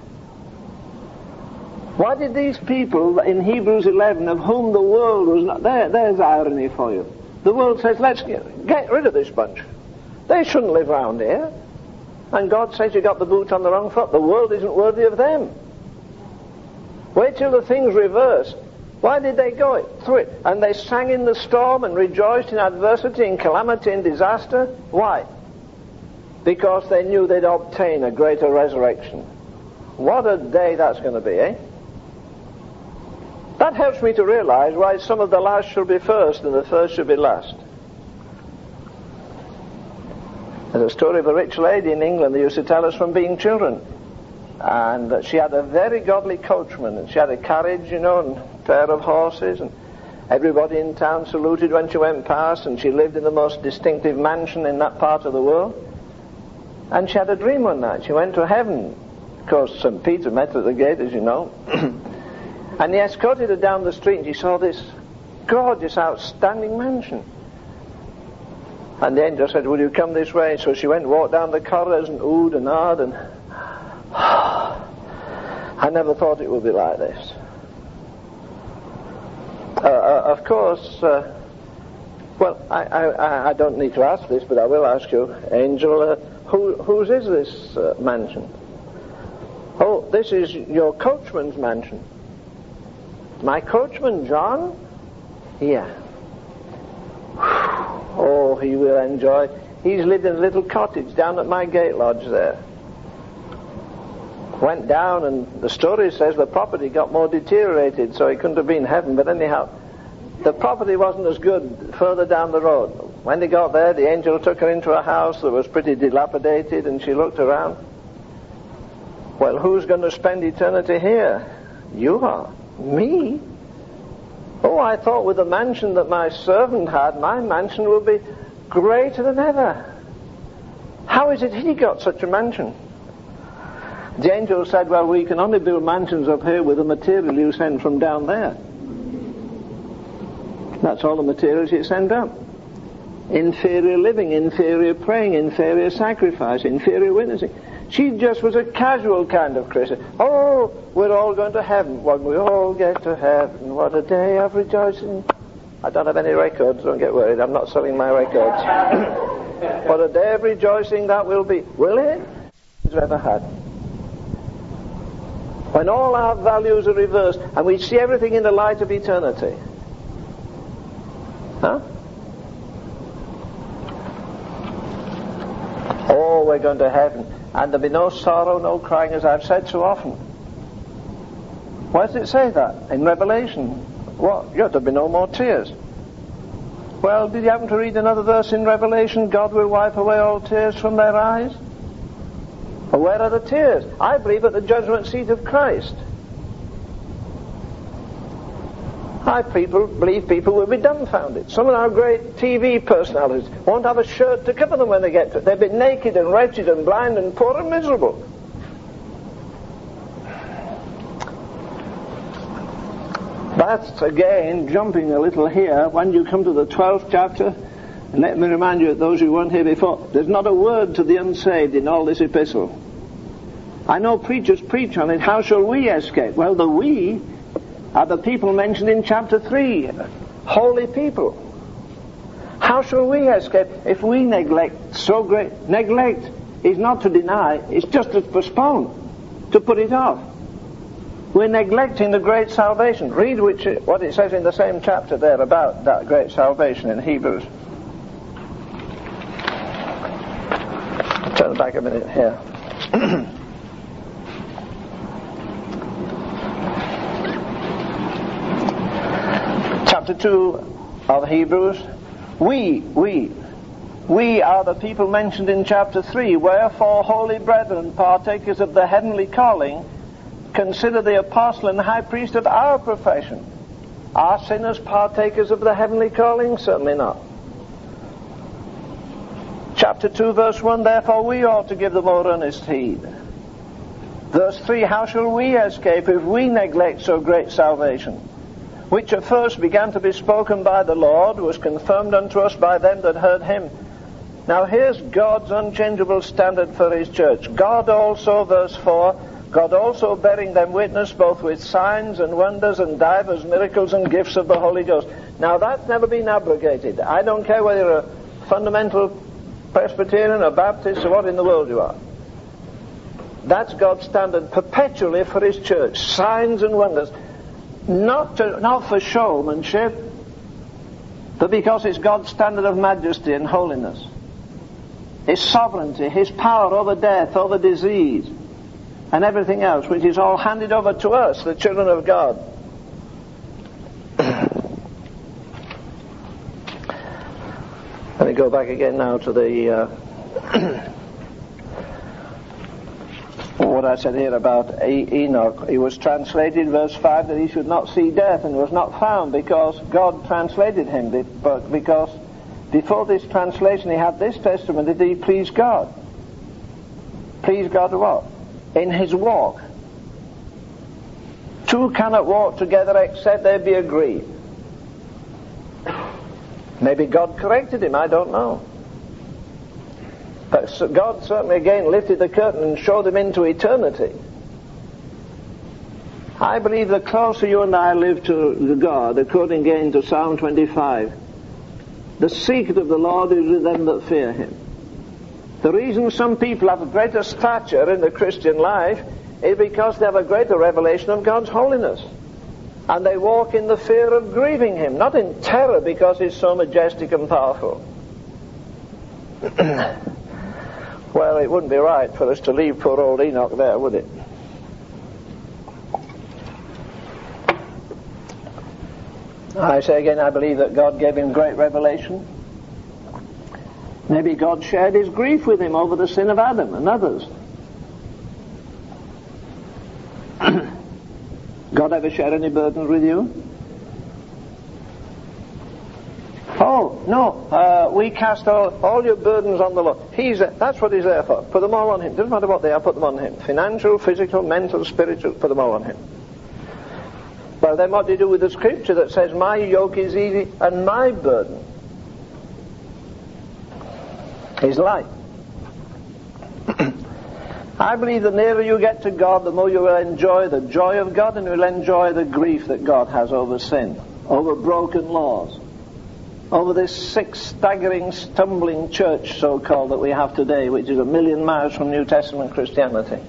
Why did these people in Hebrews eleven, of whom the world was not... There, there's irony for you. The world says, let's get, get rid of this bunch. They shouldn't live around here. And God says you got the boot on the wrong foot. The world isn't worthy of them. Wait till the thing's reversed. Why did they go it, through it? And they sang in the storm and rejoiced in adversity, in calamity and disaster. Why? Because they knew they'd obtain a greater resurrection. What a day that's going to be, eh? That helps me to realize why some of the last shall be first and the first shall be last. There's a story of a rich lady in England that used to tell us from being children. And she had a very godly coachman, and she had a carriage, you know, and a pair of horses, and Everybody in town saluted when she went past, and she lived in the most distinctive mansion in that part of the world. And she had a dream one night. She went to heaven. Of course, Saint Peter met her at the gate, as you know. And he escorted her down the street, and she saw this gorgeous, outstanding mansion. And the angel said, will you come this way? So she went, walked down the corridors and oohed and ahed, and I never thought it would be like this. Uh, uh, of course, uh, well, I, I, I don't need to ask this, but I will ask you, Angel, uh, who, whose is this uh, mansion? Oh, this is your coachman's mansion. My coachman, John? Yeah. Oh, he will enjoy. He's lived in a little cottage down at my gate lodge there. Went down, and the story says the property got more deteriorated, so he couldn't have been heaven. But anyhow, the property wasn't as good further down the road. When they got there, the angel took her into a house that was pretty dilapidated, and she looked around. Well, who's going to spend eternity here? You are. Me? Oh, I thought with the mansion that my servant had, my mansion will be greater than ever. How is it he got such a mansion? The angel said, well, we can only build mansions up here with the material you send from down there. That's all the materials you send up. Inferior living, inferior praying, inferior sacrifice, inferior witnessing. She just was a casual kind of Christian. Oh, we're all going to heaven. When we all get to heaven, what a day of rejoicing. I don't have any records, don't get worried. I'm not selling my records. What a day of rejoicing that will be. Will it? It's ever had. When all our values are reversed and we see everything in the light of eternity. Huh? Oh, we're going to heaven. And there'll be no sorrow, no crying, as I've said so often. Why does it say that in Revelation? What? Yeah, there'll be no more tears. Well, did you happen to read another verse in Revelation? God will wipe away all tears from their eyes. Well, where are the tears? I believe at the judgment seat of Christ. I people believe people will be dumbfounded. Some of our great T V personalities won't have a shirt to cover them when they get to it. They'll be naked and wretched and blind and poor and miserable. That's, again, jumping a little here. When you come to the twelfth chapter, and let me remind you, those who weren't here before, there's not a word to the unsaved in all this epistle. I know preachers preach on it. How shall we escape? Well, the we are the people mentioned in chapter three. Holy people. How shall we escape if we neglect so great? Neglect is not to deny, it's just to postpone, to put it off. We're neglecting the great salvation. Read which, what it says in the same chapter there about that great salvation in Hebrews. Turn back a minute here. Chapter two of Hebrews. We, we, we are the people mentioned in chapter three. Wherefore, holy brethren, partakers of the heavenly calling, consider the apostle and high priest of our profession. Are sinners partakers of the heavenly calling? Certainly not. Chapter two, verse one, therefore we ought to give the more earnest heed. Verse three, how shall we escape if we neglect so great salvation, which at first began to be spoken by the Lord, was confirmed unto us by them that heard him. Now here's God's unchangeable standard for his church. God also, verse four, God also bearing them witness both with signs and wonders and divers miracles and gifts of the Holy Ghost. Now that's never been abrogated. I don't care whether you're a fundamental Presbyterian or Baptist or what in the world you are. That's God's standard perpetually for his church. Signs and wonders. Not, to, not for showmanship, but because it's God's standard of majesty and holiness. His sovereignty, his power over death, over disease, and everything else, which is all handed over to us, the children of God. Let me go back again now to the... Uh, what I said here about Enoch. He was translated, verse five, that he should not see death, and was not found because God translated him. But because before this translation he had this testimony that he pleased God. Pleased God what? In his walk. Two cannot walk together except they be agreed. Maybe God corrected him, I don't know. But God certainly again lifted the curtain and showed him into eternity. I believe the closer you and I live to God, according again to Psalm twenty-five, the secret of the Lord is with them that fear him. The reason some people have a greater stature in the Christian life is because they have a greater revelation of God's holiness. And they walk in the fear of grieving him, not in terror because he's so majestic and powerful. Well, it wouldn't be right for us to leave poor old Enoch there, would it? I say again, I believe that God gave him great revelation. Maybe God shared his grief with him over the sin of Adam and others. God ever share any burdens with you? Oh, no, uh, we cast all, all your burdens on the Lord. He's, that's what he's there for. Put them all on him. Doesn't matter what they are, put them on him. Financial, physical, mental, spiritual, put them all on him. Well, then what do you do with the scripture that says, my yoke is easy and my burden is light? I believe the nearer you get to God, the more you will enjoy the joy of God, and you will enjoy the grief that God has over sin, over broken laws, over this sick, staggering, stumbling church, so-called, that we have today, which is a million miles from New Testament Christianity.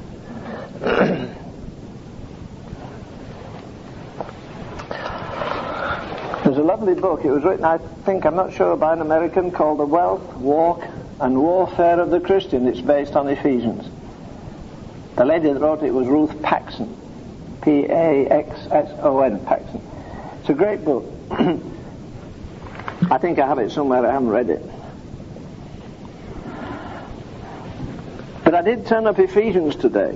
There's a lovely book. It was written, I think, I'm not sure, by an American, called The Wealth, Walk, and Warfare of the Christian. It's based on Ephesians. The lady that wrote it was Ruth Paxson. P A X S O N, Paxson. It's a great book. I think I have it somewhere, I haven't read it. But I did turn up Ephesians today.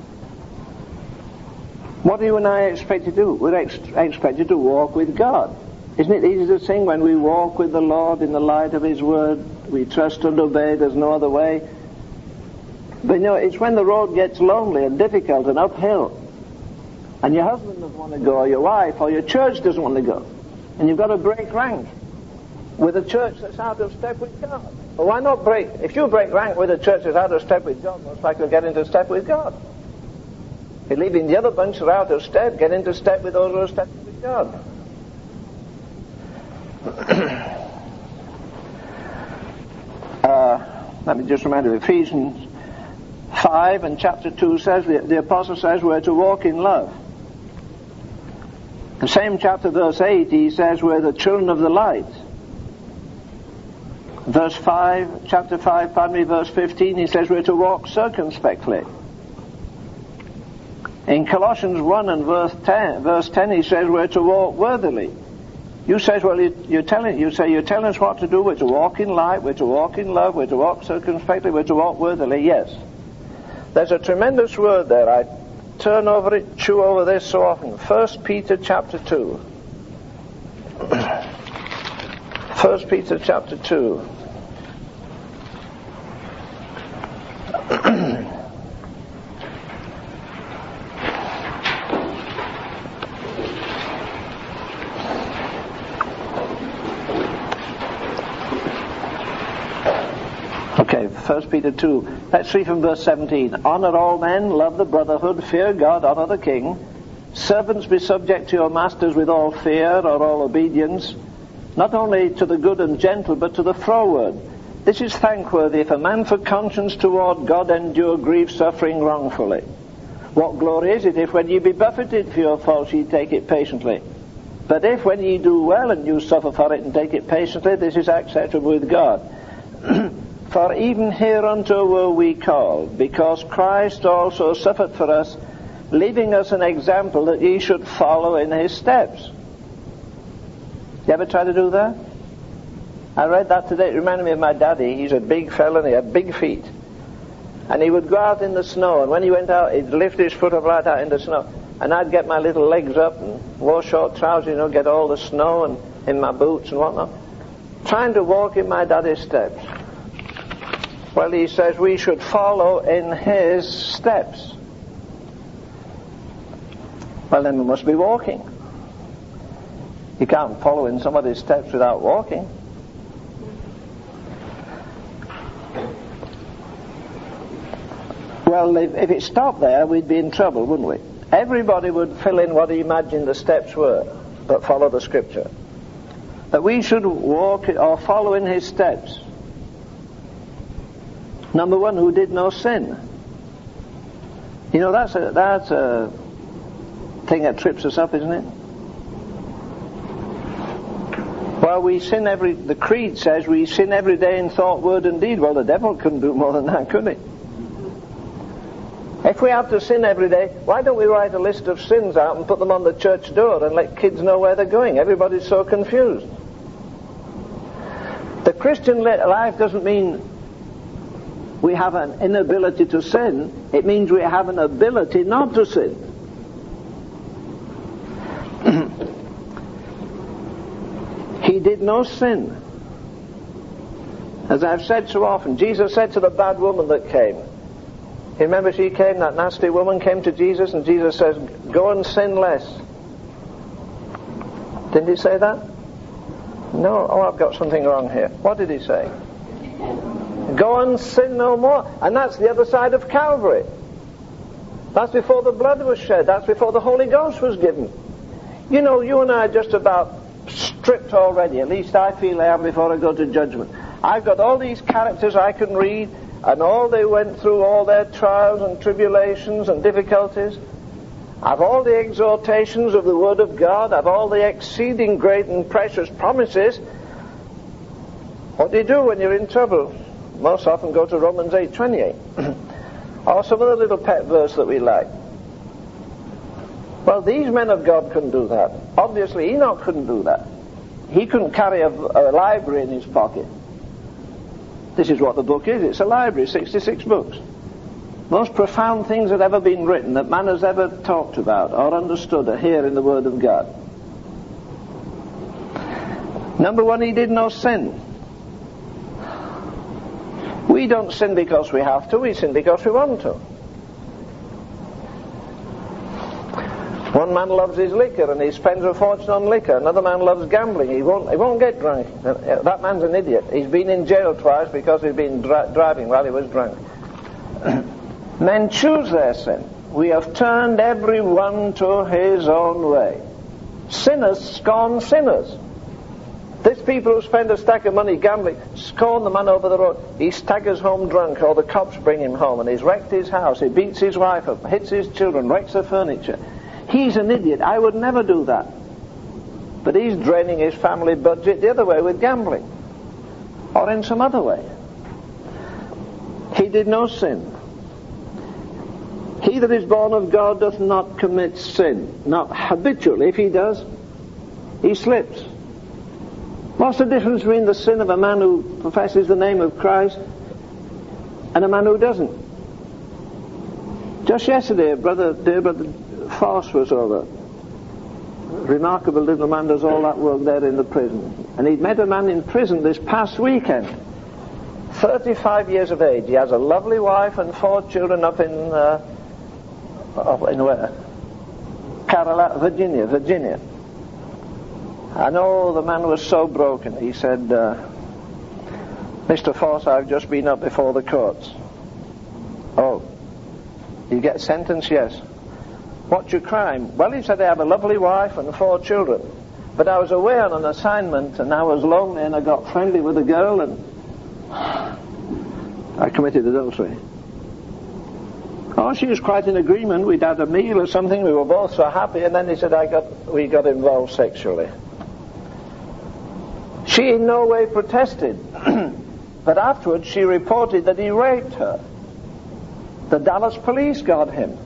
What do you and I expect to do? We're ex- expected to walk with God. Isn't it easy to sing, when we walk with the Lord in the light of his word, we trust and obey, there's no other way? But you know, it's when the road gets lonely and difficult and uphill, and your husband doesn't want to go, or your wife, or your church doesn't want to go, and you've got to break rank with a church that's out of step with God. Well, why not break? If you break rank with a church that's out of step with God, most likely you'll get into step with God. You're leaving the other bunch that are out of step, get into step with those who are stepping with God. uh, let me just remind you, Ephesians five and chapter two says, the, the apostle says we're to walk in love. The same chapter, verse eight, he says we're the children of the light. Verse five, chapter five, pardon me, verse fifteen, he says we're to walk circumspectly. In Colossians one and verse ten, verse ten, he says we're to walk worthily. You says, well, you, you're telling, you say you're telling us what to do. We're to walk in light. We're to walk in love. We're to walk circumspectly. We're to walk worthily. Yes. There's a tremendous word there. I turn over it, chew over this so often. First Peter chapter two. First Peter chapter two. Okay, First Peter two. Let's read from verse seventeen. Honor all men, love the brotherhood, fear God, honor the king. Servants, be subject to your masters with all fear or all obedience, not only to the good and gentle, but to the froward. This is thankworthy, if a man for conscience toward God endure grief, suffering wrongfully. What glory is it if when ye be buffeted for your faults ye take it patiently? But if when ye do well and you suffer for it and take it patiently, this is acceptable with God. For even hereunto were we called, because Christ also suffered for us, leaving us an example that ye should follow in his steps. You ever try to do that? I read that today. It reminded me of my daddy. He's a big fella and he had big feet. And he would go out in the snow, and when he went out, he'd lift his foot up right out in the snow. And I'd get my little legs up and wear short trousers, you know, get all the snow and in my boots and whatnot, trying to walk in my daddy's steps. Well, he says we should follow in his steps. Well, then we must be walking. You can't follow in somebody's steps without walking. Well, if, if it stopped there, we'd be in trouble, wouldn't we? Everybody would fill in what he imagined the steps were, but follow the scripture. That we should walk or follow in his steps. Number one, who did no sin. You know, that's a, that's a thing that trips us up, isn't it? Well, we sin every, the creed says we sin every day in thought, word and deed. Well, the devil couldn't do more than that, could he? If we have to sin every day, why don't we write a list of sins out and put them on the church door and let kids know where they're going? Everybody's so confused. The Christian life doesn't mean we have an inability to sin. It means we have an ability not to sin. He did no sin. As I've said so often, Jesus said to the bad woman that came, you remember she came, that nasty woman came to Jesus, and Jesus says, go and sin less. Didn't he say that? No, oh, I've got something wrong here. What did he say? Go and sin no more. And that's the other side of Calvary. That's before the blood was shed. That's before the Holy Ghost was given. You know, you and I are just about stripped already. At least I feel I am before I go to judgment. I've got all these characters I can read, and all they went through, all their trials and tribulations and difficulties. I've all the exhortations of the Word of God. I've all the exceeding great and precious promises. What do you do when you're in trouble? Most often go to Romans eight twenty-eight. Or some other little pet verse that we like. Well, these men of God couldn't do that. Obviously, Enoch couldn't do that. He couldn't carry a, a library in his pocket. This is what the book is. It's a library, sixty-six books. Most profound things that have ever been written, that man has ever talked about or understood, are here in the Word of God. Number one, he did no sin. We don't sin because we have to, we sin because we want to. One man loves his liquor and he spends a fortune on liquor. Another man loves gambling. He won't, he won't get drunk. That man's an idiot. He's been in jail twice because he's been dri- driving while he was drunk. Men choose their sin. We have turned everyone to his own way. Sinners scorn sinners. These people who spend a stack of money gambling scorn the man over the road. He staggers home drunk, or the cops bring him home, and he's wrecked his house. He beats his wife up, hits his children, wrecks the furniture. He's an idiot. I would never do that. But he's draining his family budget the other way with gambling, or in some other way. He did no sin. He that is born of God doth not commit sin. Not habitually. If he does, he slips. What's the difference between the sin of a man who professes the name of Christ and a man who doesn't? Just yesterday, brother, dear brother Foss was over. Remarkable little man, does all that work there in the prison. And he'd met a man in prison this past weekend. thirty-five years of age. He has a lovely wife and four children up in, uh, up in where? Carolina, Virginia, Virginia. I know the man was so broken. He said, uh, Mister Foss, I've just been up before the courts. Oh, you get sentenced? Yes. What's your crime? Well, he said, I have a lovely wife and four children. But I was away on an assignment and I was lonely and I got friendly with a girl and I committed adultery. Oh, she was quite in agreement. We'd had a meal or something. We were both so happy. And then he said, I got, we got involved sexually. She in no way protested. But afterwards she reported that he raped her. The Dallas police got him.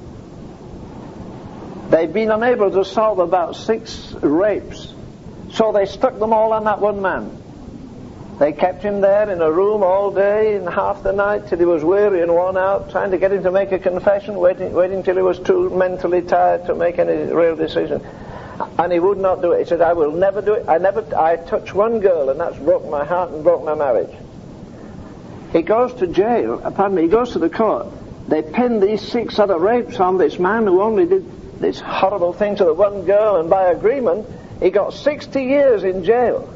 They've been unable to solve about six rapes. So they stuck them all on that one man. They kept him there in a room all day and half the night till he was weary and worn out, trying to get him to make a confession, waiting, waiting till he was too mentally tired to make any real decision. And he would not do it. He said, I will never do it. I never, I touched one girl and that's broke my heart and broke my marriage. He goes to jail, pardon me, he goes to the court. They pin these six other rapes on this man who only did this horrible thing to the one girl, and by agreement, he got sixty years in jail.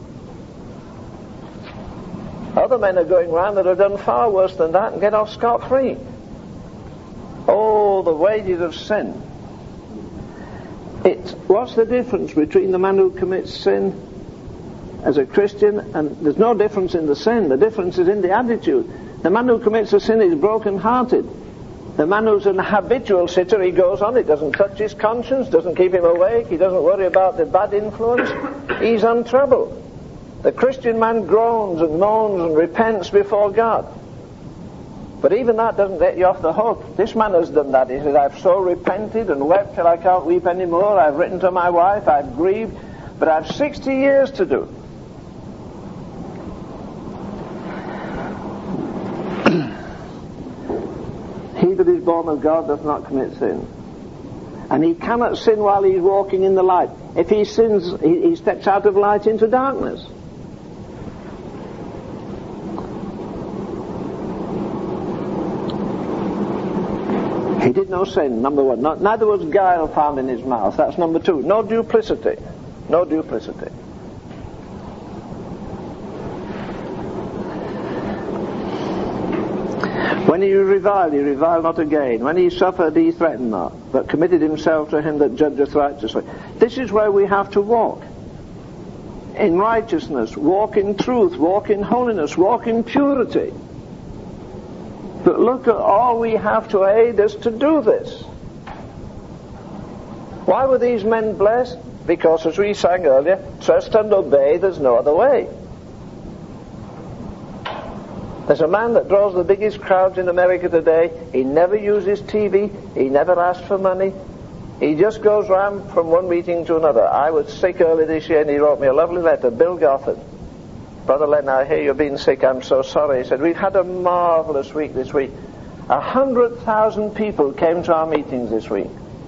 Other men are going round that have done far worse than that and get off scot-free. Oh, the wages of sin. It, what's the difference between the man who commits sin as a Christian, and there's no difference in the sin, the difference is in the attitude. The man who commits a sin is broken-hearted. The man who's an habitual sitter, he goes on, it doesn't touch his conscience, doesn't keep him awake, he doesn't worry about the bad influence, he's untroubled. The Christian man groans and moans and repents before God. But even that doesn't let you off the hook. This man has done that. He says, I've so repented and wept till I can't weep anymore. I've written to my wife, I've grieved, but I've sixty years to do. He that is born of God does not commit sin. And he cannot sin while he's walking in the light. If he sins, he, he steps out of light into darkness. He did no sin, number one. Not, neither was guile found in his mouth. That's number two. No duplicity. No duplicity. When he reviled, he reviled not again. When he suffered, he threatened not, but committed himself to him that judgeth righteously. This is where we have to walk. In righteousness, walk in truth, walk in holiness, walk in purity. But look at all we have to aid us to do this. Why were these men blessed? Because, as we sang earlier, trust and obey, there's no other way. There's a man that draws the biggest crowds in America today. He never uses T V. He never asks for money. He just goes round from one meeting to another. I was sick early this year and he wrote me a lovely letter. Bill Gothard. Brother Len, I hear you've been sick. I'm so sorry. He said, we've had a marvelous week this week. A hundred thousand people came to our meetings this week.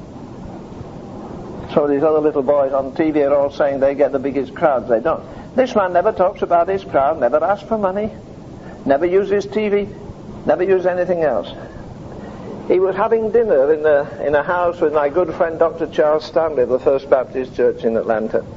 So these other little boys on T V are all saying they get the biggest crowds. They don't. This man never talks about his crowd, never asks for money. Never uses T V, never uses anything else. He was having dinner in a, in a house with my good friend Doctor Charles Stanley of the First Baptist Church in Atlanta.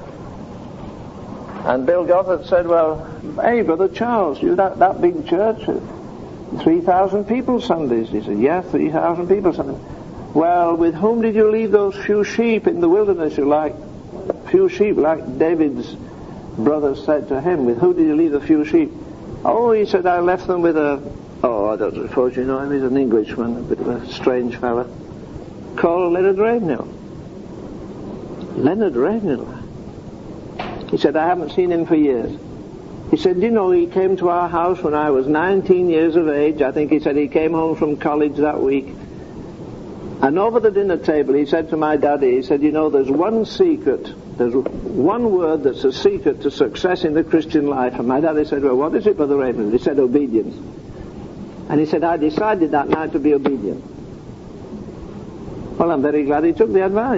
And Bill Gothard said, well, hey, Brother Charles, you that, that big church, three thousand people Sundays. He said, yeah, three thousand people Sundays. Well, with whom did you leave those few sheep in the wilderness you like? Few sheep, like David's brothers said to him. With who did you leave the few sheep? Oh, he said, I left them with a, oh, I don't suppose you know him, he's an Englishman, a bit of a strange fella, called Leonard Ravenhill. Leonard Ravenhill. He said, I haven't seen him for years. He said, you know, he came to our house when I was nineteen years of age. I think he said he came home from college that week. And over the dinner table, he said to my daddy, he said, you know, there's one secret, there's one word that's a secret to success in the Christian life. And my daddy said, well, what is it, Brother Raymond? He said, obedience. And he said, I decided that night to be obedient. Well, I'm very glad he took the advice.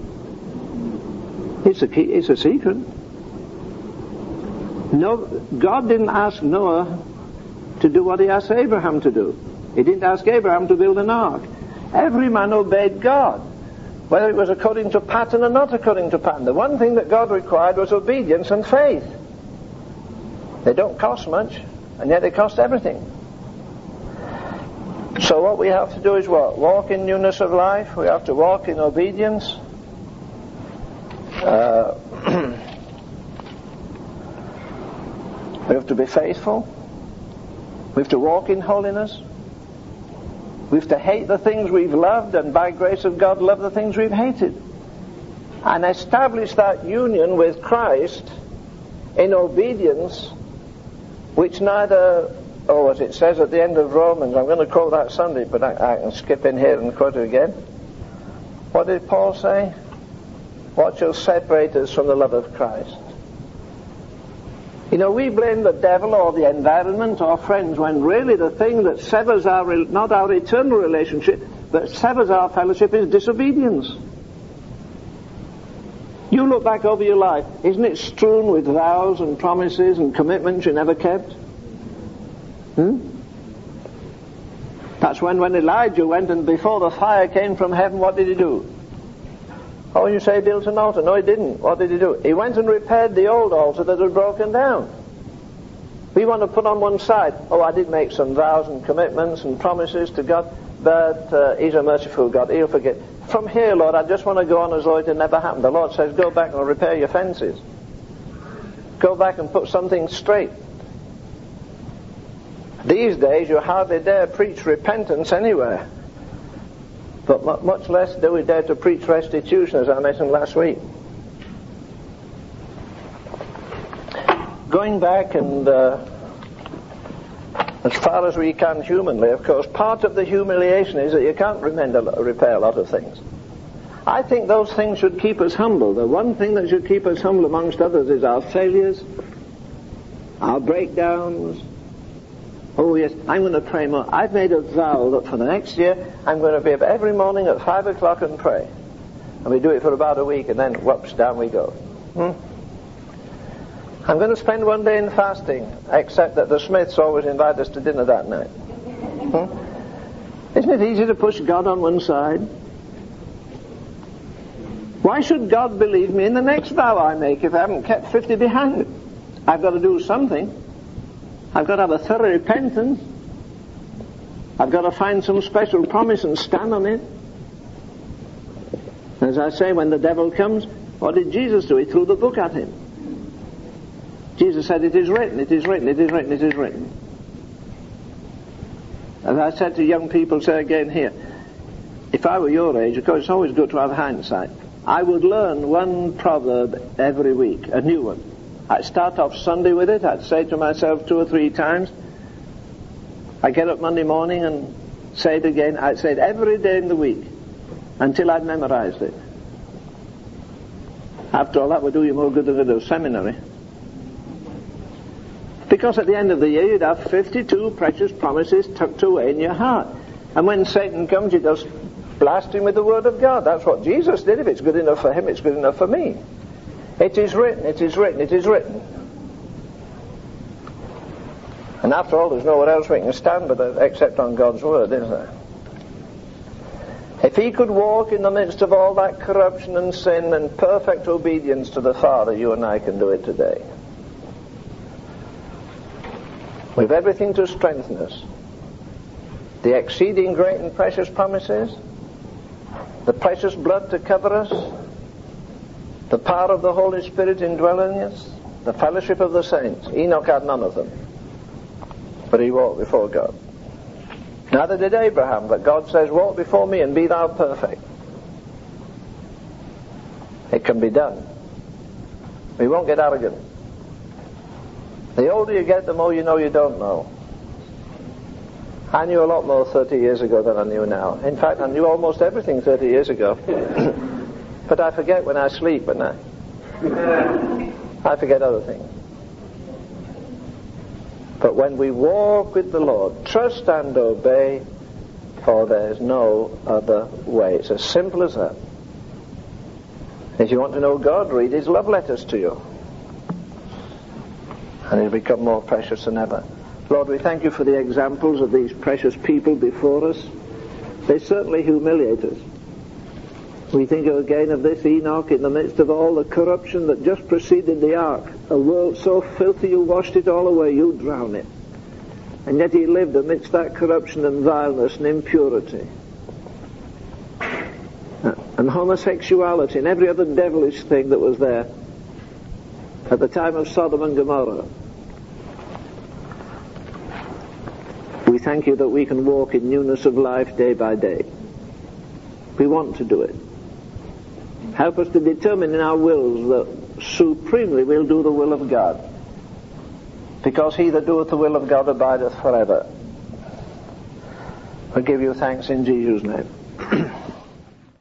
It's a key, it's a secret. No, God didn't ask Noah to do what he asked Abraham to do. He didn't ask Abraham to build an ark. Every man obeyed God, whether it was according to pattern or not according to pattern. The one thing that God required was obedience and faith. They don't cost much, and yet they cost everything. So what we have to do is what? Walk in newness of life. We have to walk in obedience. Uh, we have to be faithful. We have to walk in holiness. We have to hate the things we've loved, and by grace of God love the things we've hated. And establish that union with Christ in obedience, which neither, oh, as it says at the end of Romans, I'm going to quote that Sunday, but I, I can skip in here and quote it again. What did Paul say? What shall separate us from the love of Christ? You know, we blame the devil or the environment or friends when really the thing that severs our, not our eternal relationship, but severs our fellowship is disobedience. You look back over your life, isn't it strewn with vows and promises and commitments you never kept? Hmm? That's when, when Elijah went and before the fire came from heaven, what did he do? Oh, you say he built an altar. No, he didn't. What did he do? He went and repaired the old altar that had broken down. We want to put on one side, oh, I did make some vows and commitments and promises to God, but uh, he's a merciful God. He'll forget. From here, Lord, I just want to go on as though it had never happened. The Lord says, go back and repair your fences. Go back and put something straight. These days, you hardly dare preach repentance anywhere. But much less do we dare to preach restitution, as I mentioned last week. Going back and uh, as far as we can humanly, of course, part of the humiliation is that you can't remember, repair a lot of things. I think those things should keep us humble. The one thing that should keep us humble amongst others is our failures, our breakdowns. Oh yes, I'm going to pray more. I've made a vow that for the next year I'm going to be up every morning at five o'clock and pray. And we do it for about a week and then whoops, down we go. Hmm? I'm going to spend one day in fasting, except that the Smiths always invite us to dinner that night. Hmm? Isn't it easy to push God on one side? Why should God believe me in the next vow I make if I haven't kept fifty behind it? I've got to do something. I've got to have a thorough repentance. I've got to find some special promise and stand on it. As I say, when the devil comes, what did Jesus do? He threw the book at him. Jesus said, it is written, it is written, it is written, it is written. As I said to young people, say again here, if I were your age, of course it's always good to have hindsight, I would learn one proverb every week, a new one. I'd start off Sunday with it. I'd say to myself two or three times. I'd get up Monday morning and say it again. I'd say it every day in the week until I'd memorized it. After all, that would do you more good than a seminary. Because at the end of the year, you'd have fifty-two precious promises tucked away in your heart. And when Satan comes, you just blast him with the word of God. That's what Jesus did. If it's good enough for him, it's good enough for me. It is written, it is written, it is written. And after all, there's nowhere else we can stand but except on God's word, is there? If he could walk in the midst of all that corruption and sin and perfect obedience to the Father, you and I can do it today. We've everything to strengthen us. The exceeding great and precious promises, the precious blood to cover us, the power of the Holy Spirit indwelling us, the fellowship of the saints. Enoch had none of them, but he walked before God. Neither did Abraham, but God says, walk before me and be thou perfect. It can be done. We won't get arrogant. The older you get, the more you know you don't know. I knew a lot more thirty years ago than I knew now. In fact, I knew almost everything thirty years ago. But I forget when I sleep at night. I forget other things. But when we walk with the Lord, trust and obey, for there's no other way. It's as simple as that. If you want to know God, read his love letters to you. And it'll become more precious than ever. Lord, we thank you for the examples of these precious people before us. They certainly humiliate us. We think again of this Enoch in the midst of all the corruption that just preceded the ark. A world so filthy you washed it all away, you drown it. And yet he lived amidst that corruption and vileness and impurity. And homosexuality and every other devilish thing that was there at the time of Sodom and Gomorrah. We thank you that we can walk in newness of life day by day. We want to do it. Help us to determine in our wills that supremely we'll do the will of God. Because he that doeth the will of God abideth forever. We give you thanks in Jesus' name.